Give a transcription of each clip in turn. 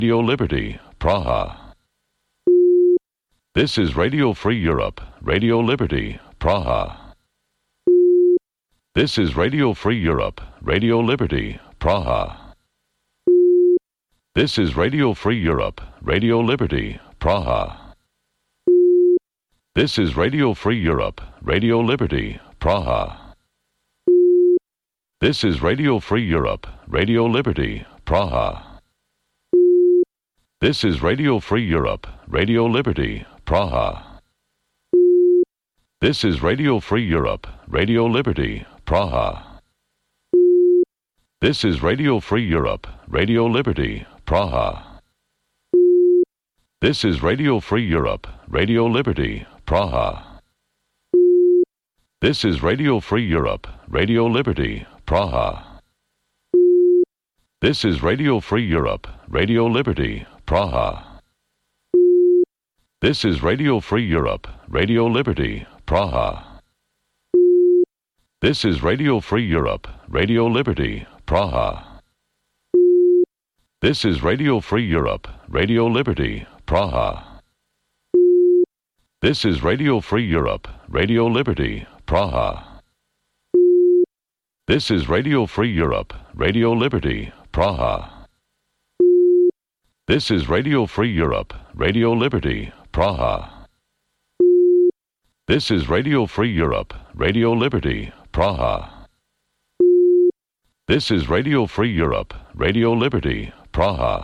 Radio Liberty, Praha. This is Radio Free Europe, Radio Liberty, Praha. This is Radio Free Europe, Radio Liberty, Praha. This is Radio Free Europe, Radio Liberty, Praha. This is Radio Free Europe, Radio Liberty, Praha. This is Radio Free Europe, Radio Liberty, Praha. This is Radio Free Europe, Radio Liberty, Praha. This is Radio Free Europe, Radio Liberty, Praha. This is Radio Free Europe, Radio Liberty, Praha. This is Radio Free Europe, Radio Liberty, Praha. This is Radio Free Europe, Radio Liberty, Praha. This is Radio Free Europe, Radio Liberty, Praha. This is Radio Free Europe, Radio Liberty, Praha. This is Radio Free Europe, Radio Liberty, Praha. This is Radio Free Europe, Radio Liberty, Praha. This is Radio Free Europe, Radio Liberty, Praha. This is Radio Free Europe, Radio Liberty, Praha. This is Radio Free Europe, Radio Liberty, Praha. This is Radio Free Europe, Radio Liberty, Praha. This is Radio Free Europe, Radio Liberty, Praha.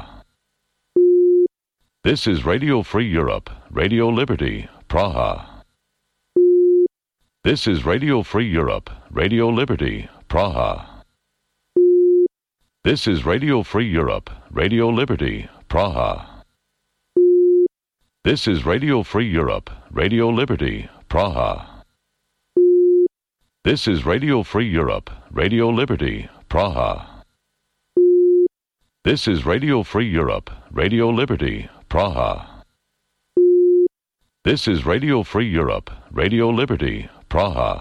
This is Radio Free Europe, Radio Liberty, Praha. This is Radio Free Europe, Radio Liberty, Praha. This is Radio Free Europe, Radio Liberty, Praha. This is Radio Free Europe, Radio Liberty, Praha. This is Radio Free Europe, Radio Liberty, Praha. This is Radio Free Europe, Radio Liberty, Praha. This is Radio Free Europe, Radio Liberty, Praha.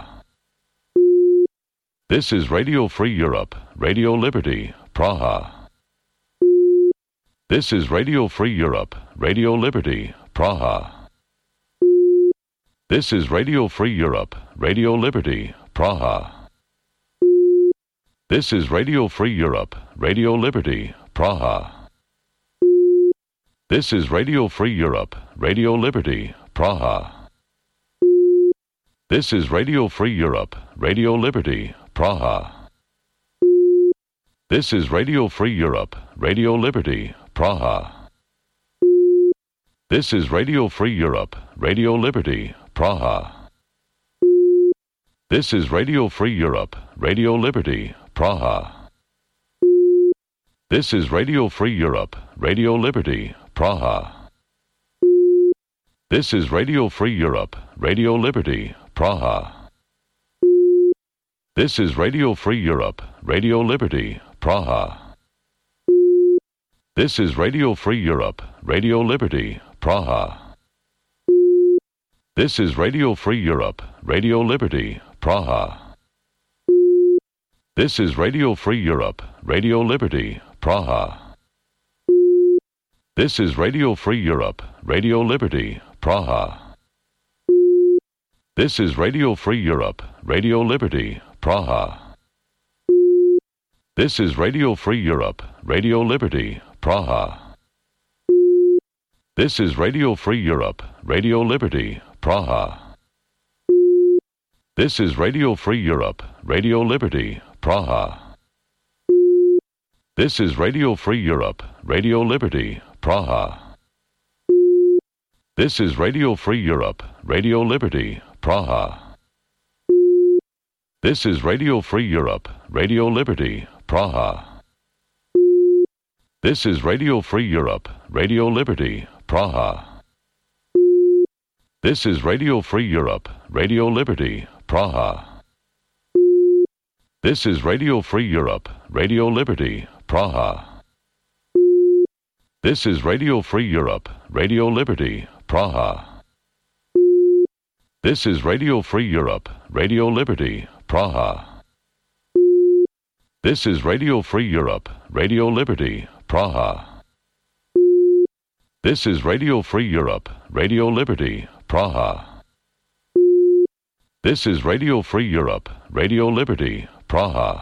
This is Radio Free Europe, Radio Liberty, Praha. This is Radio Free Europe, Radio Liberty, Praha. This is Radio Free Europe, Radio Liberty, Praha. This is Radio Free Europe, Radio Liberty, Praha. This is Radio Free Europe, Radio Liberty, Praha. This is Radio Free Europe, Radio Liberty, Praha. This is Radio Free Europe, Radio Liberty, Praha. This is Radio Free Europe, Radio Liberty, Praha. This is Radio Free Europe, Radio Liberty, Praha. This is Radio Free Europe, Radio Liberty, Praha. This is Radio Free Europe, Radio Liberty, Praha. This is Radio Free Europe, Radio Liberty, Praha. This is Radio Free Europe, Radio Liberty, Praha. This is Radio Free Europe, Radio Liberty, Praha. This is Radio Free Europe, Radio Liberty, Praha. This is Radio Free Europe, Radio Liberty, Praha. This is Radio Free Europe, Radio Liberty, Praha. This is Radio Free Europe, Radio Liberty, Praha. This is Radio Free Europe, Radio Liberty, Praha. This is Radio Free Europe, Radio Liberty, Praha. This is Radio Free Europe, Radio Liberty, Praha. This is Radio Free Europe, Radio Liberty, Praha. This is Radio Free Europe, Radio Liberty, Praha. This is Radio Free Europe, Radio Liberty, Praha. This is Radio Free Europe, Radio Liberty, Praha. This is Radio Free Europe, Radio Liberty, Praha. This is Radio Free Europe, Radio Liberty, Praha. This is Radio Free Europe, Radio Liberty, Praha. This is Radio Free Europe, Radio Liberty, Praha. This is Radio Free Europe, Radio Liberty, Praha. This is Radio Free Europe, Radio Liberty, Praha.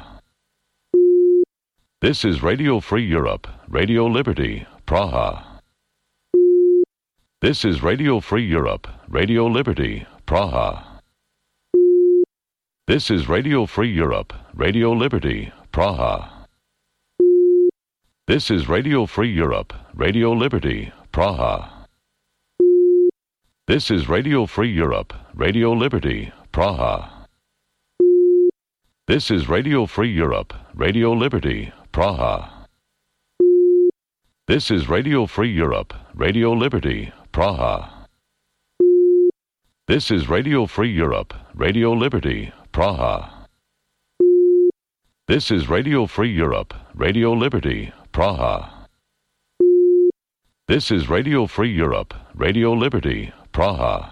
This is Radio Free Europe, Radio Liberty, Praha. This is Radio Free Europe, Radio Liberty, Praha. This is Radio Free Europe, Radio Liberty, Praha. This is Radio Free Europe, Radio Liberty, Praha. This is Radio Free Europe, Radio Liberty, Praha. This is Radio Free Europe, Radio Liberty, Praha. This is Radio Free Europe, Radio Liberty, Praha. This is Radio Free Europe, Radio Liberty, Praha. This is Radio Free Europe, Radio Liberty, Praha. This is Radio Free Europe, Radio Liberty, Praha.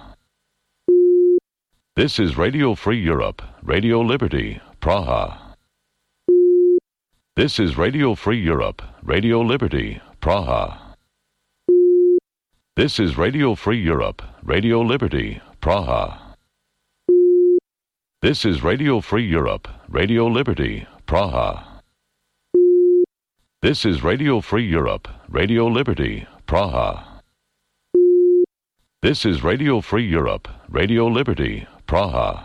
This is Radio Free Europe, Radio Liberty, Praha. This is Radio Free Europe, Radio Liberty, Praha. This is Radio Free Europe, Radio Liberty, Praha. This is Radio Free Europe, Radio Liberty, Praha. This is Radio Free Europe, Radio Liberty, Praha. This is Radio Free Europe, Radio Liberty, Praha.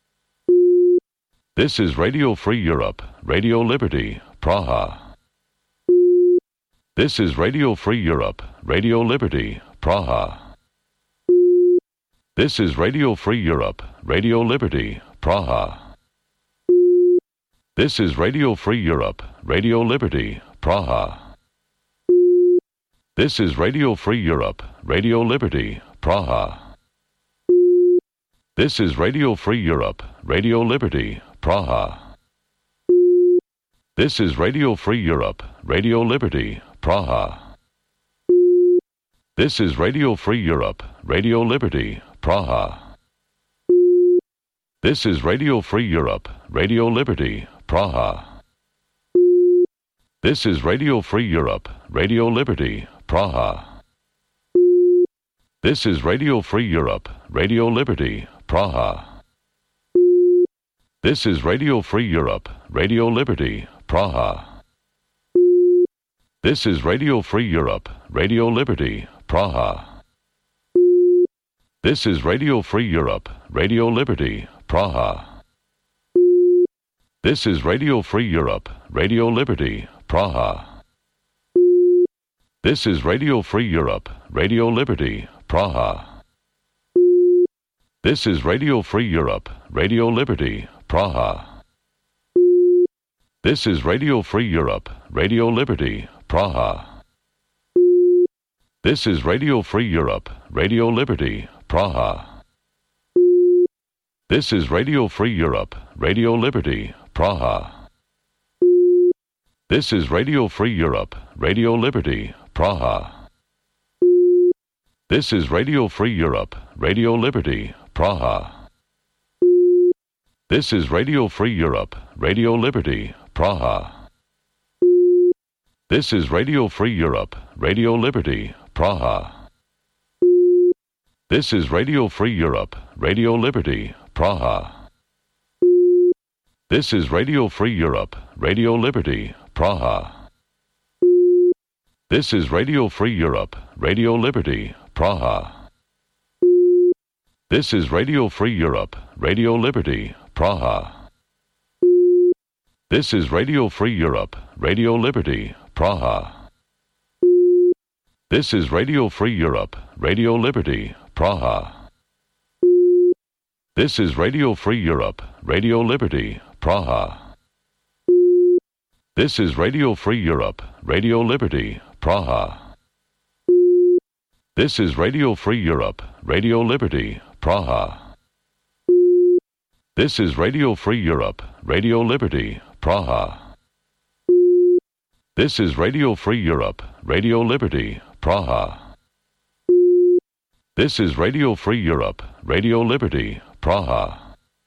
This is Radio Free Europe, Radio Liberty, Praha. This is Radio Free Europe, Radio Liberty, Praha. This is Radio Free Europe, Radio Liberty, Praha. This is Radio Free Europe, Radio Liberty, Praha. This is Radio Free Europe, Radio Liberty, Praha. This is Radio Free Europe, Radio Liberty, Praha. This is Radio Free Europe, Radio Liberty, Praha. This is Radio Free Europe, Radio Liberty, Praha. This is Radio Free Europe, Radio Liberty, Praha. This is Radio Free Europe, Radio Liberty, Praha. This is Radio Free Europe, Radio Liberty, Praha. This is Radio Free Europe, Radio Liberty, Praha. This is Radio Free Europe, Radio Liberty, Praha. This is Radio Free Europe, Radio Liberty, Praha. This is Radio Free Europe, Radio Liberty, Praha. This is Radio Free Europe, Radio Liberty, Praha. This is Radio Free Europe, Radio Liberty, Praha. This is Radio Free Europe, Radio Liberty, Praha. This is Radio Free Europe, Radio Liberty, Praha. This is Radio Free Europe, Radio Liberty, Praha. This is Radio Free Europe, Radio Liberty, Praha. This is Radio Free Europe, Radio Liberty, Praha. This is Radio Free Europe, Radio Liberty, Praha. This is Radio Free Europe, Radio Liberty, Praha. This is Radio Free Europe, Radio Liberty, Praha. This is Radio Free Europe, Radio Liberty, Praha. This is Radio Free Europe, Radio Liberty, Praha. This is Radio Free Europe, Radio Liberty, Praha. This is Radio Free Europe, Radio Liberty, Praha. This is Radio Free Europe, Radio Liberty, Praha. This is Radio Free Europe, Radio Liberty, Praha. This is Radio Free Europe, Radio Liberty, Praha. This is Radio Free Europe, Radio Liberty, Praha. This is Radio Free Europe, Radio Liberty, Praha. This is Radio Free Europe, Radio Liberty, Praha. This is Radio Free Europe, Radio Liberty, Praha.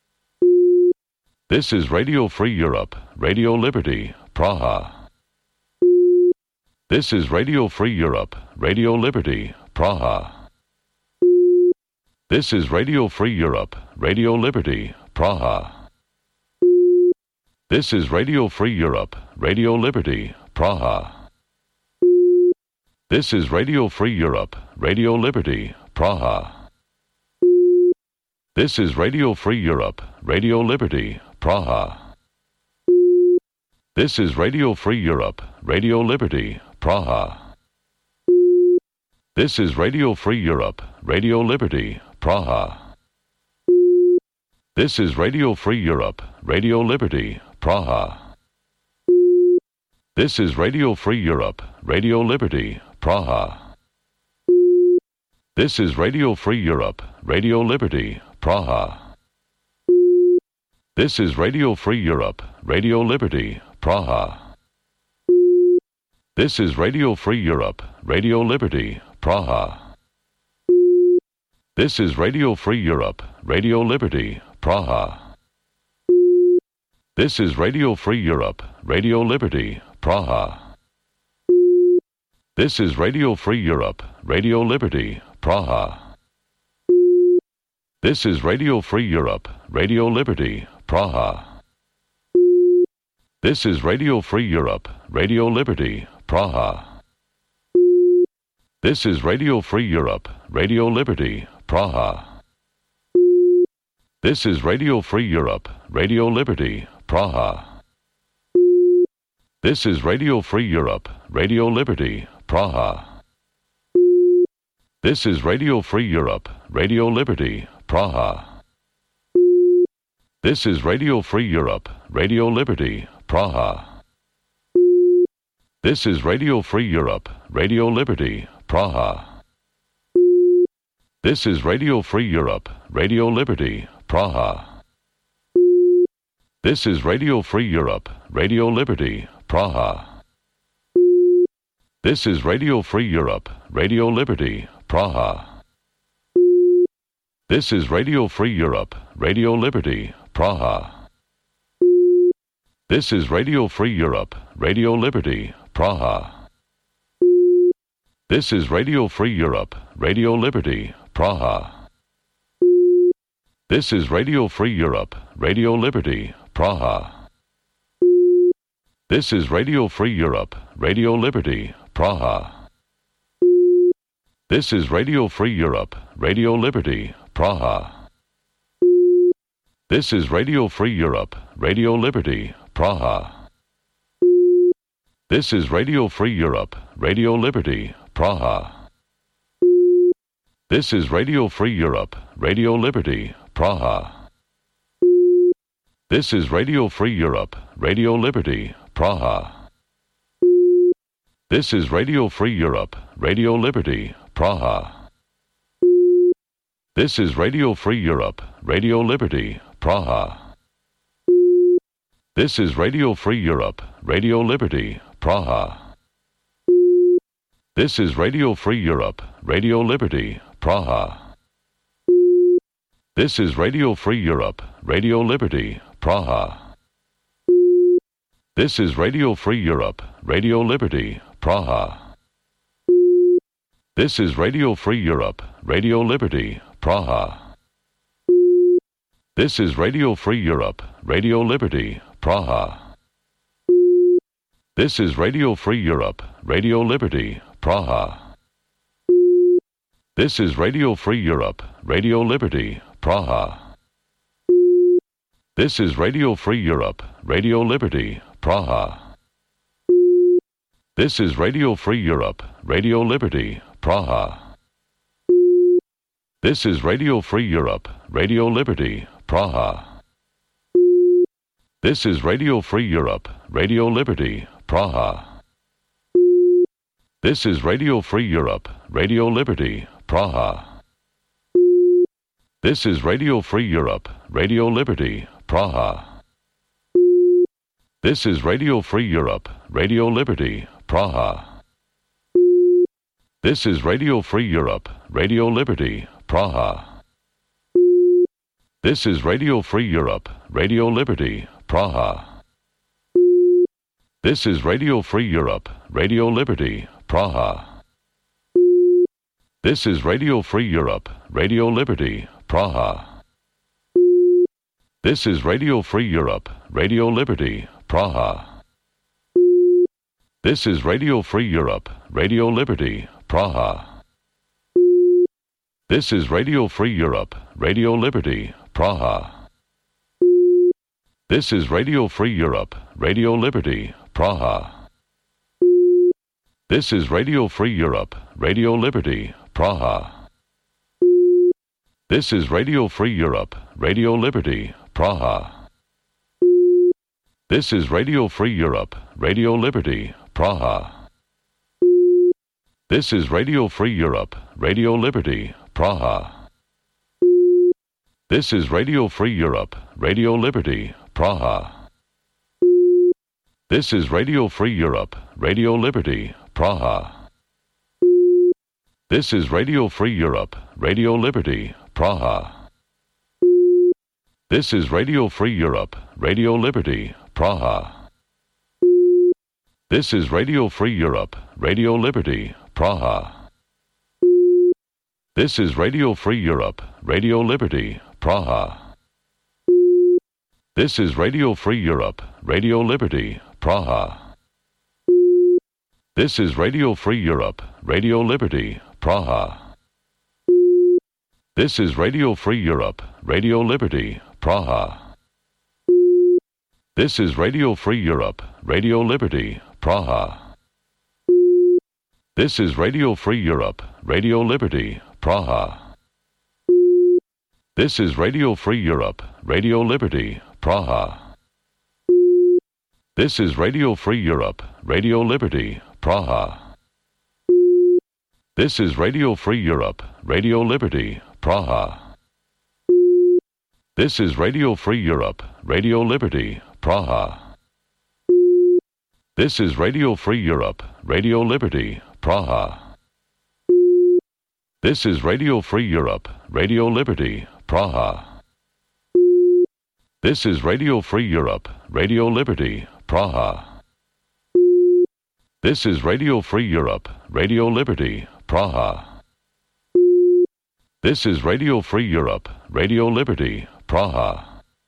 This is Radio Free Europe, Radio Liberty, Praha. This is Radio Free Europe, Radio Liberty, Praha. This is Radio Free Europe, Radio Liberty, Praha. This is Radio Free Europe, Radio Liberty, Praha. This is Radio Free Europe, Radio Liberty, Praha. This is Radio Free Europe, Radio Liberty, Praha. This is Radio Free Europe, Radio Liberty, Praha. This is Radio Free Europe, Radio Liberty, Praha. This is Radio Free Europe, Radio Liberty, Praha. This is Radio Free Europe, Radio Liberty, Praha. This is Radio Free Europe, Radio Liberty, Praha. This is Radio Free Europe, Radio Liberty, Praha. This is Radio Free Europe, Radio Liberty, Praha. This is Radio Free Europe, Radio Liberty, Praha. This is Radio Free Europe, Radio Liberty, Praha. This is Radio Free Europe, Radio Liberty, Praha. This is Radio Free Europe, Radio Liberty, Praha. This is Radio Free Europe, Radio Liberty, Praha. This is Radio Free Europe, Radio Liberty, Praha. This is Radio Free Europe, Radio Liberty, Praha. This is Radio Free Europe, Radio Liberty, Praha. This is Radio Free Europe, Radio Liberty, Praha. This is Radio Free Europe, Radio Liberty, Praha. This is Radio Free Europe, Radio Liberty, Praha. This is Radio Free Europe, Radio Liberty, Praha. This is Radio Free Europe, Radio Liberty, Praha. This is Radio Free Europe, Radio Liberty, Praha. This is Radio Free Europe, Radio Liberty, Praha. This is Radio Free Europe, Radio Liberty, Praha. This is Radio Free Europe, Radio Liberty, Praha. This is Radio Free Europe, Radio Liberty, Praha. This is Radio Free Europe, Radio Liberty, Praha. This is Radio Free Europe, Radio Liberty, Praha. This is Radio Free Europe, Radio Liberty, Praha. This is Radio Free Europe, Radio Liberty, Praha. This is Radio Free Europe, Radio Liberty, Praha. This is Radio Free Europe, Radio Liberty, Praha. This is Radio Free Europe, Radio Liberty, Praha. This is Radio Free Europe, Radio Liberty, Praha. This is Radio Free Europe, Radio Liberty, Praha. This is Radio Free Europe, Radio Liberty, Praha. This is Radio Free Europe, Radio Liberty, Praha. This is Radio Free Europe, Radio Liberty, Praha. This is Radio Free Europe, Radio Liberty, Praha. This is Radio Free Europe, Radio Liberty, Praha. This is Radio Free Europe, Radio Liberty, Praha. This is Radio Free Europe, Radio Liberty, Praha. This is Radio Free Europe, Radio Liberty, Praha. This is Radio Free Europe, Radio Liberty, Praha. This is Radio Free Europe, Radio Liberty, Praha. This is Radio Free Europe, Radio Liberty, Praha. This is Radio Free Europe, Radio Liberty, Praha. This is Radio Free Europe, Radio Liberty, Praha. This is Radio Free Europe, Radio Liberty, Praha. This is Radio Free Europe, Radio Liberty, Praha. This is Radio Free Europe, Radio Liberty, Praha. This is Radio Free Europe, Radio Liberty, Praha. This is Radio Free Europe, Radio Liberty, Praha. This is Radio Free Europe, Radio Liberty, Praha. This is Radio Free Europe, Radio Liberty, Praha. This is Radio Free Europe, Radio Liberty, Praha. This is Radio Free Europe, Radio Liberty, Praha. This is Radio Free Europe, Radio Liberty, Praha. This is Radio Free Europe, Radio Liberty, Praha. This is Radio Free Europe, Radio Liberty, Praha. This is Radio Free Europe, Radio Liberty, Praha. This is Radio Free Europe, Radio Liberty, Praha. This is Radio Free Europe, Radio Liberty, Praha. This is Radio Free Europe, Radio Liberty, Praha. This is Radio Free Europe, Radio Liberty, Praha. This is Radio Free Europe, Radio Liberty, Praha. This is Radio Free Europe, Radio Liberty, Praha. This is Radio Free Europe, Radio Liberty, Praha. This is Radio Free Europe, Radio Liberty, Praha. This is Radio Free Europe, Radio Liberty, Praha. This is Radio Free Europe, Radio Liberty, Praha. This is Radio Free Europe, Radio Liberty, Praha. This is Radio Free Europe, Radio Liberty, Praha. This is Radio Free Europe, Radio Liberty, Praha. This is Radio Free Europe, Radio Liberty, Praha. This is Radio Free Europe, Radio Liberty, Praha. This is Radio Free Europe, Radio Liberty, Praha. This is Radio Free Europe, Radio Liberty, Praha. This is Radio Free Europe, Radio Liberty, Praha. This is Radio Free Europe, Radio Liberty, Praha. This is Radio Free Europe, Radio Liberty, Praha.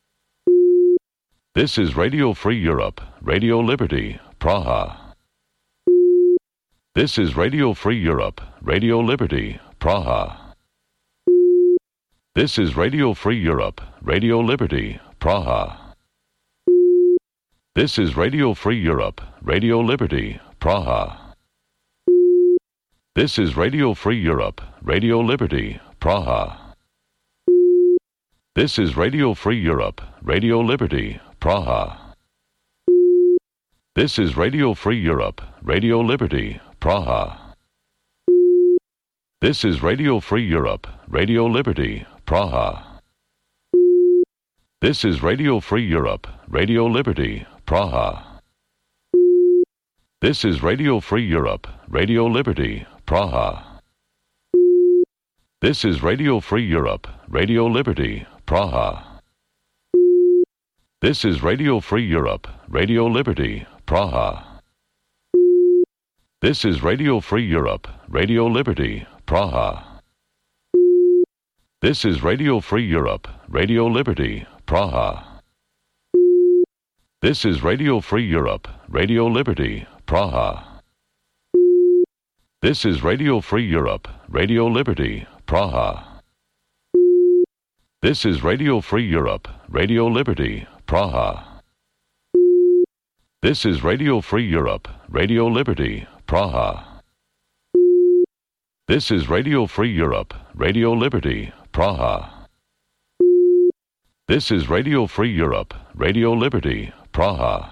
This is Radio Free Europe, Radio Liberty, Praha. This is Radio Free Europe, Radio Liberty, Praha. This is Radio Free Europe, Radio Liberty, Praha. This is Radio Free Europe, Radio Liberty, Praha. This is Radio Free Europe, Radio Liberty, Praha. This is Radio Free Europe, Radio Liberty, Praha. This is Radio Free Europe, Radio Liberty, Praha. This is Radio Free Europe, Radio Liberty, Praha. This is Radio Free Europe, Radio Liberty, Praha. This is Radio Free Europe, Radio Liberty, Praha. This is Radio Free Europe, Radio Liberty, Praha. This is Radio Free Europe, Radio Liberty, Praha. This is Radio Free Europe, Radio Liberty, Praha. This is Radio Free Europe, Radio Liberty, Praha. This is Radio Free Europe, Radio Liberty, Praha. This is Radio Free Europe, Radio Liberty, Praha. This is Radio Free Europe, Radio Liberty, Praha. This is Radio Free Europe, Radio Liberty, Praha. This is Radio Free Europe, Radio Liberty, Praha. This is Radio Free Europe, Radio Liberty, Praha.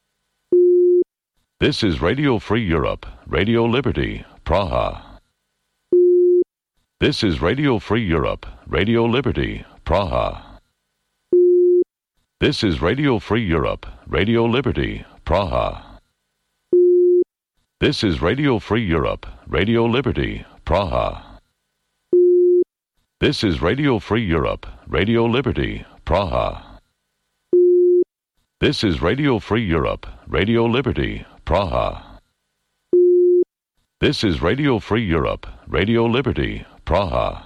This is Radio Free Europe, Radio Liberty, Praha. This is Radio Free Europe, Radio Liberty, Praha. This is Radio Free Europe, Radio Liberty, Praha. This is Radio Free Europe, Radio Liberty, Praha. This is Radio Free Europe, Radio Liberty, Praha. This is Radio Free Europe, Radio Liberty, Praha. This is Radio Free Europe, Radio Liberty, Praha.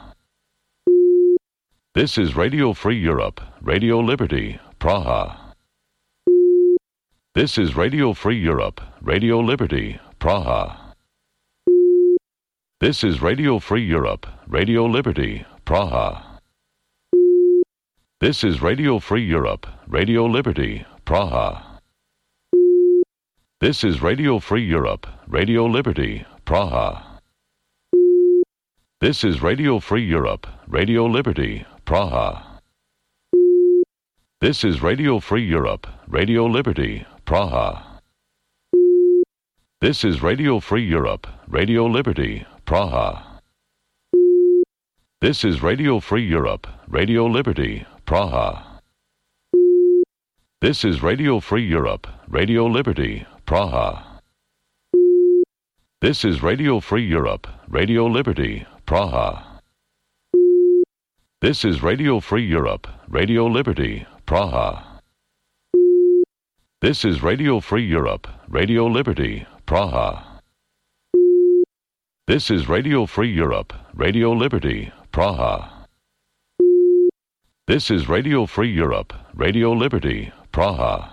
This is Radio Free Europe, Radio Liberty, Praha. This is Radio Free Europe, Radio Liberty, Praha. This is Radio Free Europe, Radio Liberty, Praha. This is Radio Free Europe, Radio Liberty, Praha. This is Radio Free Europe, Radio Liberty, Praha. This is Radio Free Europe, Radio Liberty, Praha. This is Radio Free Europe, Radio Liberty, Praha. This is Radio Free Europe, Radio Liberty, Praha. This is Radio Free Europe, Radio Liberty, Praha. This is Radio Free Europe, Radio Liberty, Praha. This is Radio Free Europe, Radio Liberty, Praha. This is Radio Free Europe, Radio Liberty, Praha. This is Radio Free Europe, Radio Liberty, Praha. This is Radio Free Europe, Radio Liberty, Praha. This is Radio Free Europe, Radio Liberty, Praha.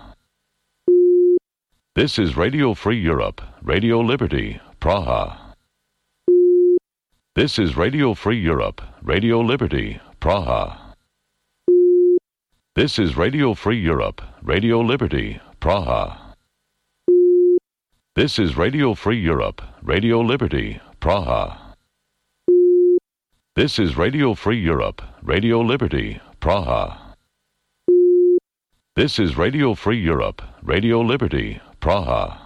This is Radio Free Europe, Radio Liberty, Praha. This is Radio Free Europe, Radio Liberty, Praha. This is Radio Free Europe, Radio Liberty, Praha. This is Radio Free Europe, Radio Liberty, Praha. This is Radio Free Europe, Radio Liberty, Praha. This is Radio Free Europe, Radio Liberty, Praha.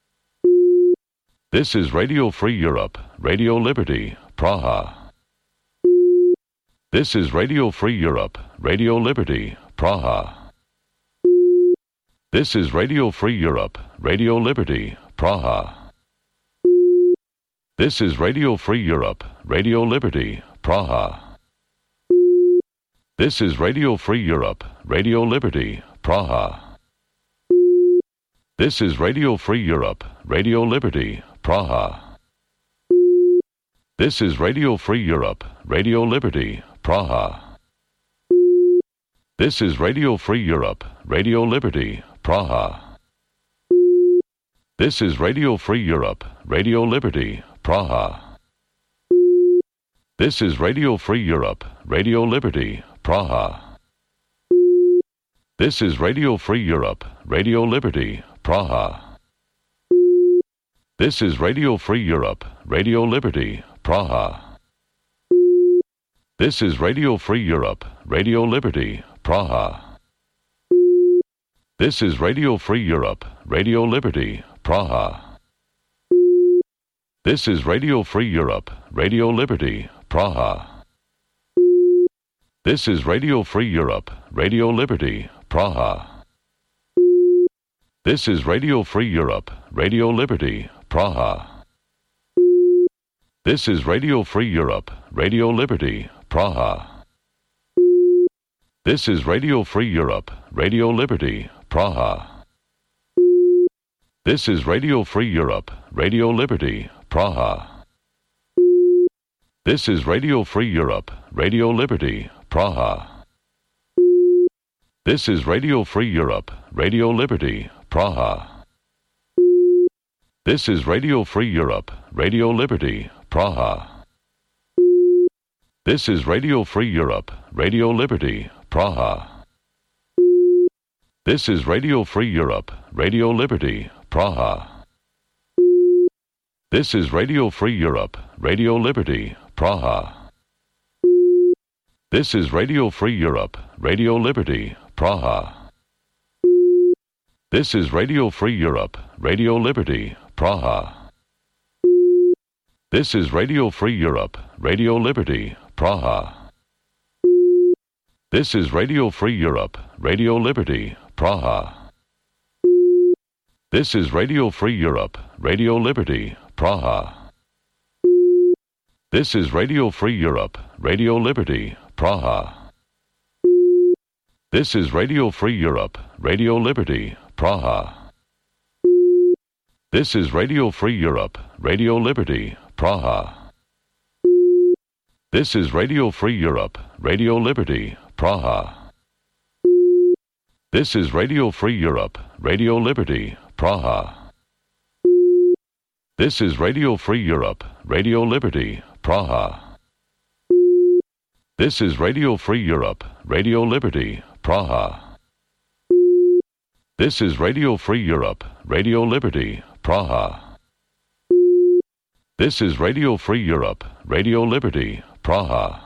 This is Radio Free Europe, Radio Liberty, Praha. This is Radio Free Europe, Radio Liberty, Praha. This is Radio Free Europe, Radio Liberty, Praha. This is Radio Free Europe, Radio Liberty, Praha. This is Radio Free Europe, Radio Liberty, Praha. This is Radio Free Europe, Radio Liberty, Praha. This is Radio Free Europe, Radio Liberty, Praha. This is Radio Free Europe, Radio Liberty, Praha. This is Radio Free Europe, Radio Liberty, Praha. This is Radio Free Europe, Radio Liberty, Praha. This is Radio Free Europe, Radio Liberty, Praha. This is Radio Free Europe, Radio Liberty, Praha. This is Radio Free Europe, Radio Liberty, Praha. This is Radio Free Europe, Radio Liberty, Praha. This is Radio Free Europe, Radio Liberty, Praha. This is Radio Free Europe, Radio Liberty, Praha. This is Radio Free Europe, Radio Liberty, Praha. This is Radio Free Europe, Radio Liberty, Praha. This is Radio Free Europe, Radio Liberty, Praha. This is Radio Free Europe, Radio Liberty, Praha. This is Radio Free Europe, Radio Liberty, Praha. This is Radio Free Europe, Radio Liberty, Praha. This is Radio Free Europe, Radio Liberty, Praha. This is Radio Free Europe, Radio Liberty, Praha. This is Radio Free Europe, Radio Liberty, Praha. This is Radio Free Europe, Radio Liberty, Praha. This is Radio Free Europe, Radio Liberty, Praha. This is Radio Free Europe, Radio Liberty, Praha. This is Radio Free Europe, Radio Liberty, Praha. This is Radio Free Europe, Radio Liberty, Praha. This is Radio Free Europe, Radio Liberty, Praha. This is Radio Free Europe, Radio Liberty, Praha. This is Radio Free Europe, Radio Liberty, Praha. This is Radio Free Europe, Radio Liberty, Praha. This is Radio Free Europe, Radio Liberty, Praha. This is Radio Free Europe, Radio Liberty, Praha. This is Radio Free Europe, Radio Liberty, Praha. This is Radio Free Europe, Radio Liberty, Praha. This is Radio Free Europe, Radio Liberty, Praha. This is Radio Free Europe, Radio Liberty, Praha.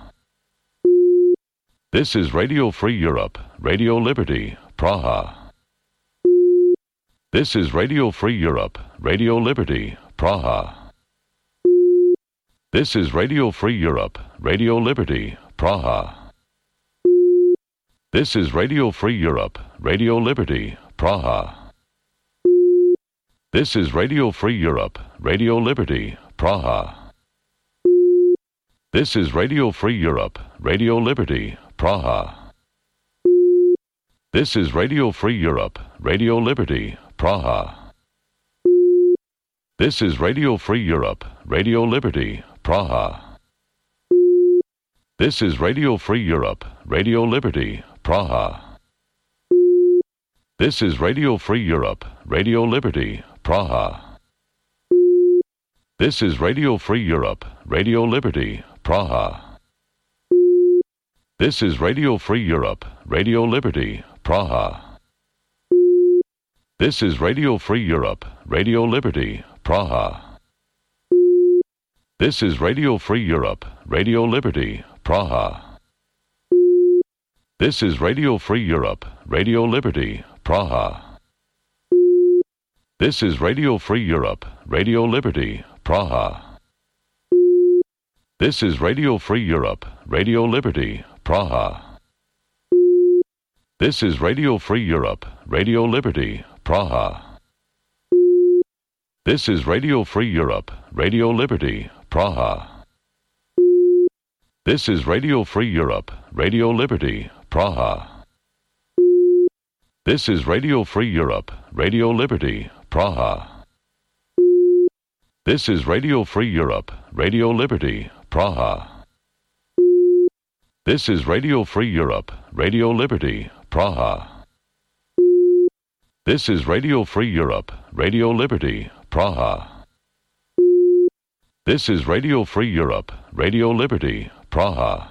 This is Radio Free Europe, Radio Liberty, Praha. This is Radio Free Europe, Radio Liberty, Praha. This is Radio Free Europe, Radio Liberty, Praha. This is Radio Free Europe, Radio Liberty, Praha. This is Radio Free Europe, Radio Liberty, Praha. This is Radio Free Europe, Radio Liberty, Praha. This is Radio Free Europe, Radio Liberty, Praha. This is Radio Free Europe, Radio Liberty, Praha. This is Radio Free Europe, Radio Liberty, Praha. This is Radio Free Europe, Radio Liberty, Praha. This is Radio Free Europe, Radio Liberty, Praha. This is Radio Free Europe, Radio Liberty, Praha. This is Radio Free Europe, Radio Liberty, Praha. This is Radio Free Europe, Radio Liberty, Praha. This is Radio Free Europe, Radio Liberty, Praha. This is Radio Free Europe, Radio Liberty, Praha. This is Radio Free Europe, Radio Liberty, Praha. This is Radio Free Europe, Radio Liberty, Praha. This is Radio Free Europe, Radio Liberty, Praha. This is Radio Free Europe, Radio Liberty, Praha. This is Radio Free Europe, Radio Liberty, Praha. This is Radio Free Europe, Radio Liberty, Praha. This is Radio Free Europe, Radio Liberty, Praha. This is Radio Free Europe, Radio Liberty, Praha. This is Radio Free Europe, Radio Liberty, Praha.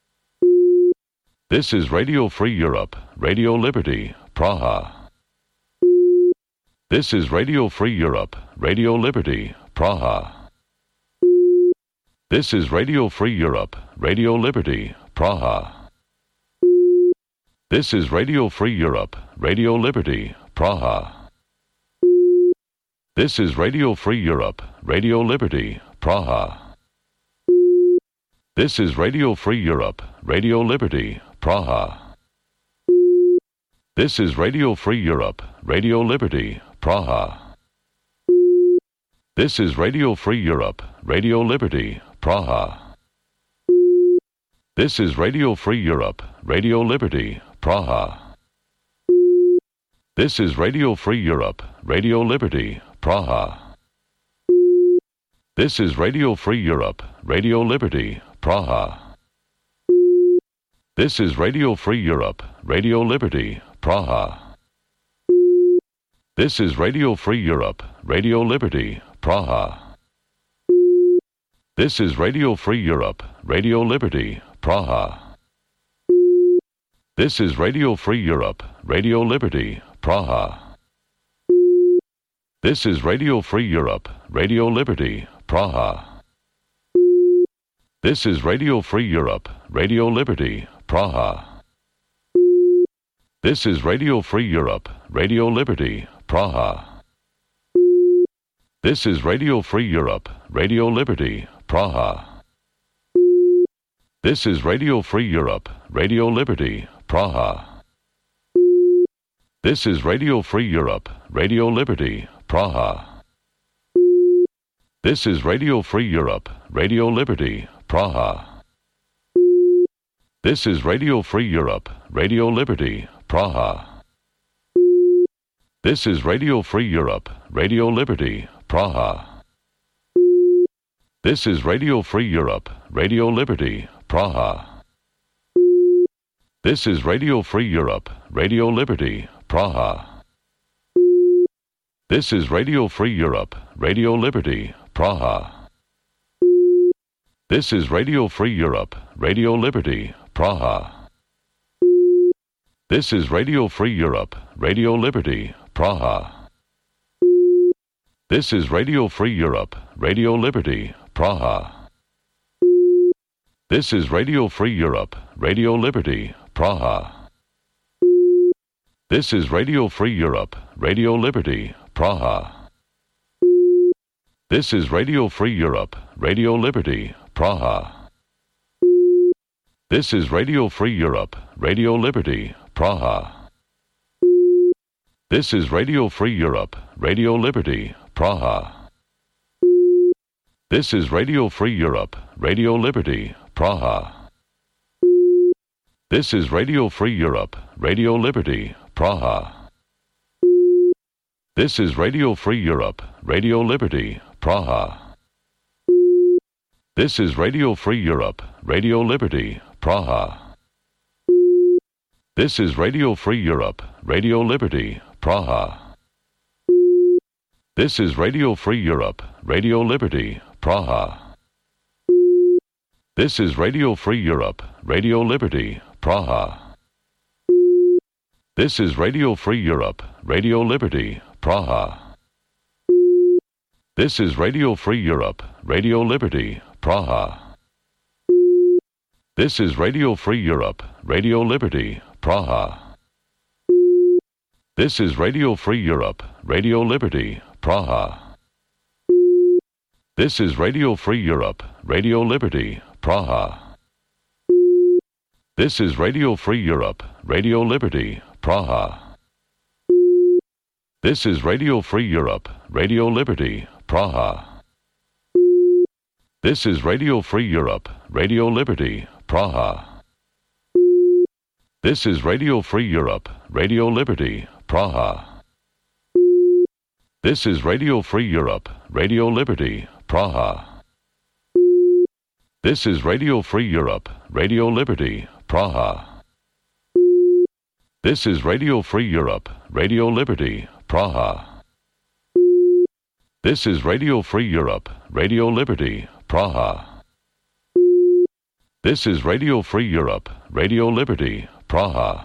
This is Radio Free Europe, Radio Liberty, Praha. This is Radio Free Europe, Radio Liberty, Praha. This is Radio Free Europe, Radio Liberty, Praha. This is Radio Free Europe, Radio Liberty, Praha. This is Radio Free Europe, Radio Liberty, Praha. This is Radio Free Europe, Radio Liberty, Praha. This is Radio Free Europe, Radio Liberty, Praha. This is Radio Free Europe, Radio Liberty, Praha. This is Radio Free Europe, Radio Liberty, Praha. This is Radio Free Europe, Radio Liberty, Praha. This is Radio Free Europe, Radio Liberty, Praha. This is Radio Free Europe, Radio Liberty, Praha. This is Radio Free Europe, Radio Liberty, Praha. This is Radio Free Europe, Radio Liberty, Praha. This is Radio Free Europe, Radio Liberty, Praha. This is Radio Free Europe, Radio Liberty, Praha. This is Radio Free Europe, Radio Liberty, Praha. This is Radio Free Europe, Radio Liberty, Praha. This is Radio Free Europe, Radio Liberty, Praha. This is Radio Free Europe, Radio Liberty, Praha. This is Radio Free Europe, Radio Liberty, Praha. This is Radio Free Europe, Radio Liberty, Praha. This is Radio Free Europe, Radio Liberty, Praha. This is Radio Free Europe, Radio Liberty, Praha. This is Radio Free Europe, Radio Liberty, Praha. This is Radio Free Europe, Radio Liberty, Praha. This is Radio Free Europe, Radio Liberty, Praha. This is Radio Free Europe, Radio Liberty, Praha. This is Radio Free Europe, Radio Liberty, Praha. This is Radio Free Europe, Radio Liberty, Praha. This is Radio Free Europe, Radio Liberty, Praha. This is Radio Free Europe, Radio Liberty, Praha. This is Radio Free Europe, Radio Liberty, Praha. This is Radio Free Europe, Radio Liberty, Praha. This is Radio Free Europe, Radio Liberty, Praha. This is Radio Free Europe, Radio Liberty, Praha. This is Radio Free Europe, Radio Liberty, Praha. This is Radio Free Europe, Radio Liberty, Praha. This is Radio Free Europe, Radio Liberty, Praha. This is Radio Free Europe, Radio Liberty, Praha. This is Radio Free Europe, Radio Liberty, Praha. This is Radio Free Europe, Radio Liberty, Praha. This is Radio Free Europe, Radio Liberty, Praha. This is Radio Free Europe, Radio Liberty, Praha. This is Radio Free Europe, Radio Liberty, Praha. This is Radio Free Europe, Radio Liberty, Praha. This is Radio Free Europe, Radio Liberty, Praha. This is Radio Free Europe, Radio Liberty, Praha. This is Radio Free Europe, Radio Liberty, Praha. This is Radio Free Europe, Radio Liberty, Praha. This is Radio Free Europe, Radio Liberty, Praha. This is Radio Free Europe, Radio Liberty, Praha. This is Radio Free Europe, Radio Liberty, Praha. This is Radio Free Europe, Radio Liberty, Praha. This is Radio Free Europe, Radio Liberty, Praha. This is Radio Free Europe, Radio Liberty, Praha.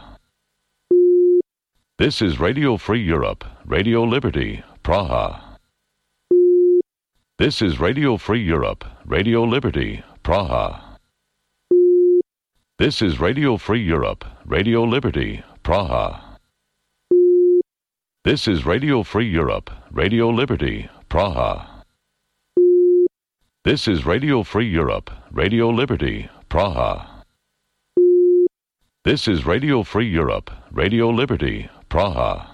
This is Radio Free Europe, Radio Liberty, Praha. This is Radio Free Europe, Radio Liberty, Praha. This is Radio Free Europe, Radio Liberty, Praha. This is Radio Free Europe, Radio Liberty, Praha. This is Radio Free Europe, Radio Liberty, Praha. This is Radio Free Europe, Radio Liberty, Praha.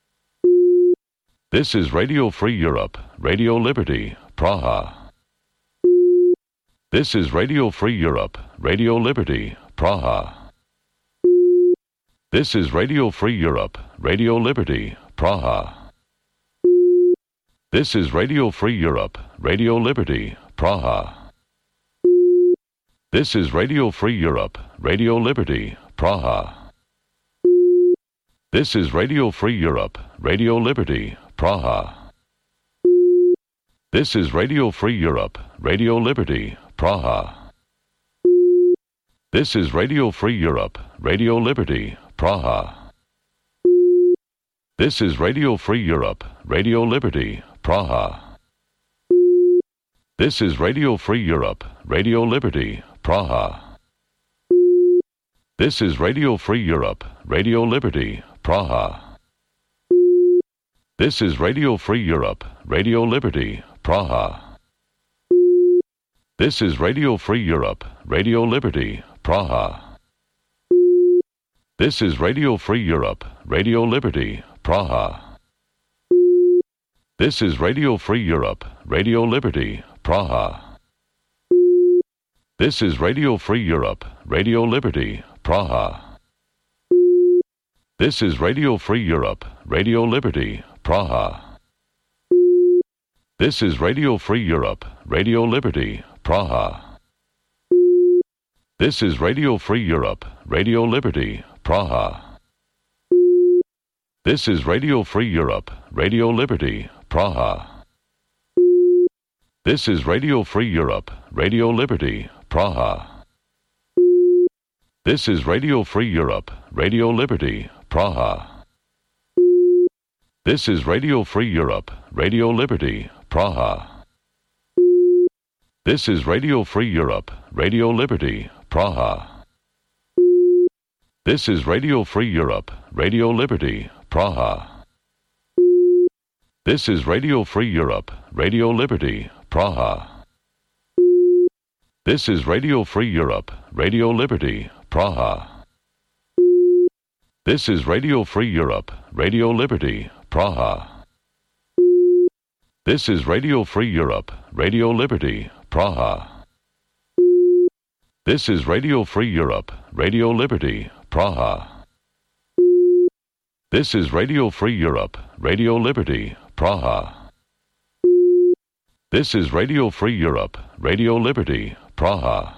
This is Radio Free Europe, Radio Liberty, Praha. This is Radio Free Europe, Radio Liberty, Praha. This is Radio Free Europe, Radio Liberty, Praha. This is Radio Free Europe, Radio Liberty, Praha. This is Radio Free Europe, Radio Liberty, Praha. This is Radio Free Europe, Radio Liberty, Praha. This is Radio Free Europe, Radio Liberty, Praha. This is Radio Free Europe, Radio Liberty, Praha. This is Radio Free Europe, Radio Liberty, Praha. This is Radio Free Europe, Radio Liberty, Praha. This is Radio Free Europe, Radio Liberty, Praha. This is Radio Free Europe, Radio Liberty, Praha. This is Radio Free Europe, Radio Liberty, Praha. This is Radio Free Europe, Radio Liberty, Praha. This is Radio Free Europe, Radio Liberty, Praha. This is Radio Free Europe, Radio Liberty, Praha. This is Radio Free Europe, Radio Liberty, Praha. This is Radio Free Europe, Radio Liberty, Praha. This is Radio Free Europe, Radio Liberty, Praha. This is Radio Free Europe, Radio Liberty, Praha. This is Radio Free Europe, Radio Liberty, Praha. This is Radio Free Europe, Radio Liberty, Praha. This is Radio Free Europe, Radio Liberty, Praha. This is Radio Free Europe, Radio Liberty, Praha. This is Radio Free Europe, Radio Liberty, Praha. This is Radio Free Europe, Radio Liberty, Praha. This is Radio Free Europe, Radio Liberty, Praha. This is Radio Free Europe, Radio Liberty, Praha. This is Radio Free Europe, Radio Liberty, Praha. This is Radio Free Europe, Radio Liberty, Praha. This is Radio Free Europe, Radio Liberty, Praha. This is Radio Free Europe, Radio Liberty, Praha.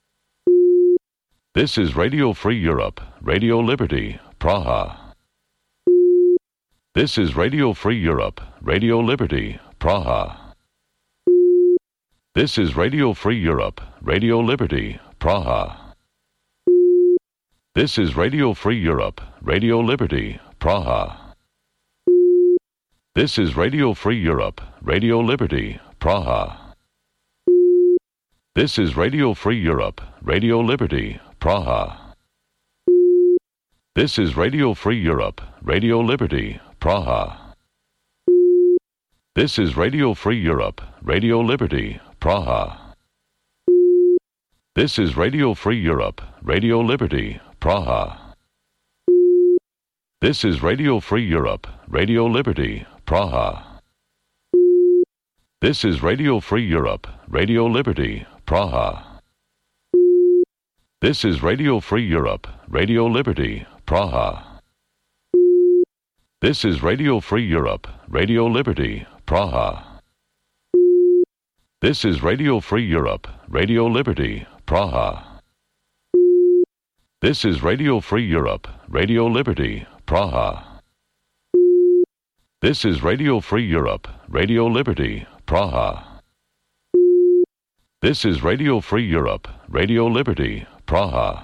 This is Radio Free Europe, Radio Liberty, Praha. This is Radio Free Europe, Radio Liberty, Praha. This is Radio Free Europe, Radio Liberty, Praha. This is Radio Free Europe, Radio Liberty, Praha. This is Radio Free Europe, Radio Liberty, Praha. This is Radio Free Europe, Radio Liberty, Praha. This is Radio Free Europe, Radio Liberty, Praha. This is Radio Free Europe, Radio Liberty, Praha. This is Radio Free Europe, Radio Liberty, Praha. This is Radio Free Europe, Radio Liberty, Praha. This is Radio Free Europe, Radio Liberty, Praha. This is Radio Free Europe, Radio Liberty, Praha. This is Radio Free Europe, Radio Liberty, Praha. This is Radio Free Europe, Radio Liberty, Praha. This is Radio Free Europe, Radio Liberty, Praha. This is Radio Free Europe, Radio Liberty, Praha. This is Radio Free Europe, Radio Liberty, Praha.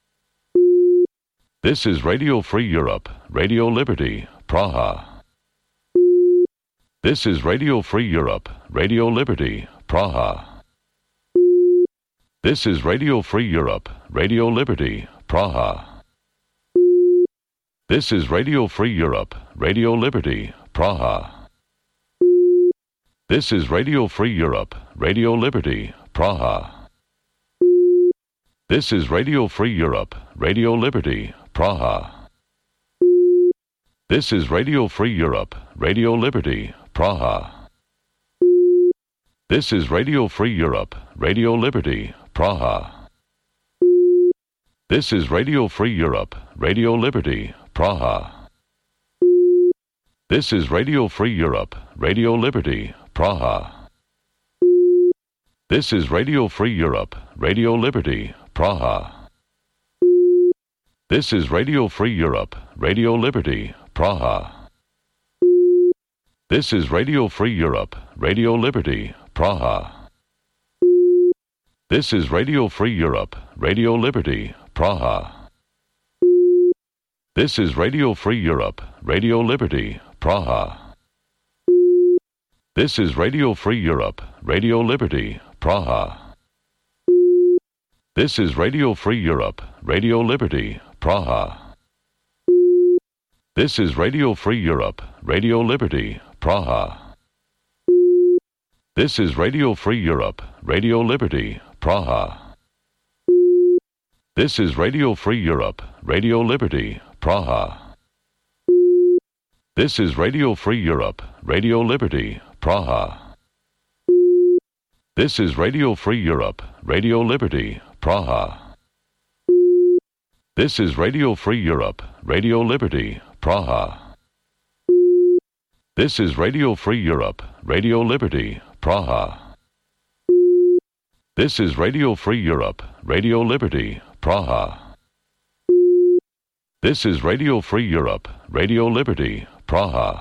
This is Radio Free Europe, Radio Liberty, Praha. This is Radio Free Europe, Radio Liberty, Praha. This is Radio Free Europe, Radio Liberty, Praha. This is Radio Free Europe, Radio Liberty, Praha. This is Radio Free Europe, Radio Liberty, Praha. This is Radio Free Europe, Radio Liberty, Praha. This is Radio Free Europe, Radio Liberty, Praha. This is Radio Free Europe, Radio Liberty, Praha. This is Radio Free Europe, Radio Liberty, Praha. This is Radio Free Europe, Radio Liberty, Praha. This is Radio Free Europe, Radio Liberty, Praha. This is Radio Free Europe, Radio Liberty, Praha. This is Radio Free Europe, Radio Liberty, Praha. This is Radio Free Europe, Radio Liberty, Praha. This is Radio Free Europe, Radio Liberty, Praha. This is Radio Free Europe, Radio Liberty, Praha. This is Radio Free Europe, Radio Liberty, Praha. This is Radio Free Europe, Radio Liberty, Praha. This is Radio Free Europe, Radio Liberty, Praha. This is Radio Free Europe, Radio Liberty, Praha. This is Radio Free Europe, Radio Liberty, Praha. This is Radio Free Europe, Radio Liberty, Praha. This is Radio Free Europe, Radio Liberty, Praha. This is Radio Free Europe, Radio Liberty, Praha. This is Radio Free Europe, Radio Liberty, Praha. This is Radio Free Europe, Radio Liberty, Praha.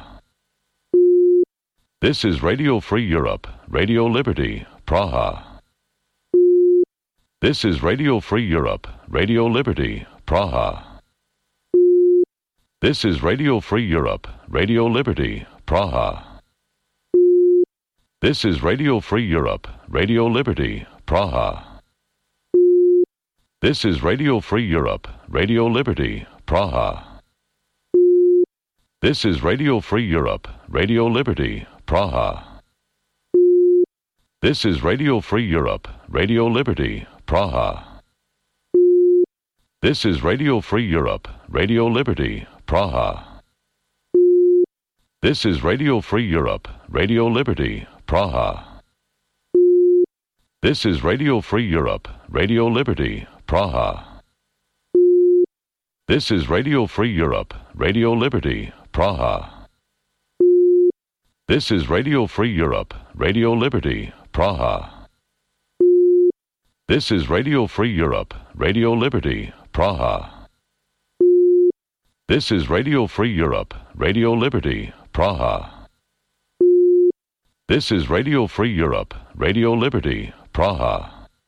This is Radio Free Europe, Radio Liberty, Praha. This is Radio Free Europe, Radio Liberty, Praha. This is Radio Free Europe, Radio Liberty, Praha. This is Radio Free Europe, Radio Liberty, Praha. This is Radio Free Europe, Radio Liberty, Praha. This is Radio Free Europe, Radio Liberty, Praha. This is Radio Free Europe, Radio Liberty, Praha. This is Radio Free Europe, Radio Liberty, Praha. This is Radio Free Europe, Radio Liberty, Praha. This is Radio Free Europe, Radio Liberty, Praha. This is Radio Free Europe, Radio Liberty, Praha. This is Radio Free Europe, Radio Liberty, Praha. This is Radio Free Europe, Radio Liberty, Praha. This is Radio Free Europe, Radio Liberty, Praha. This is Radio Free Europe, Radio Liberty, Praha.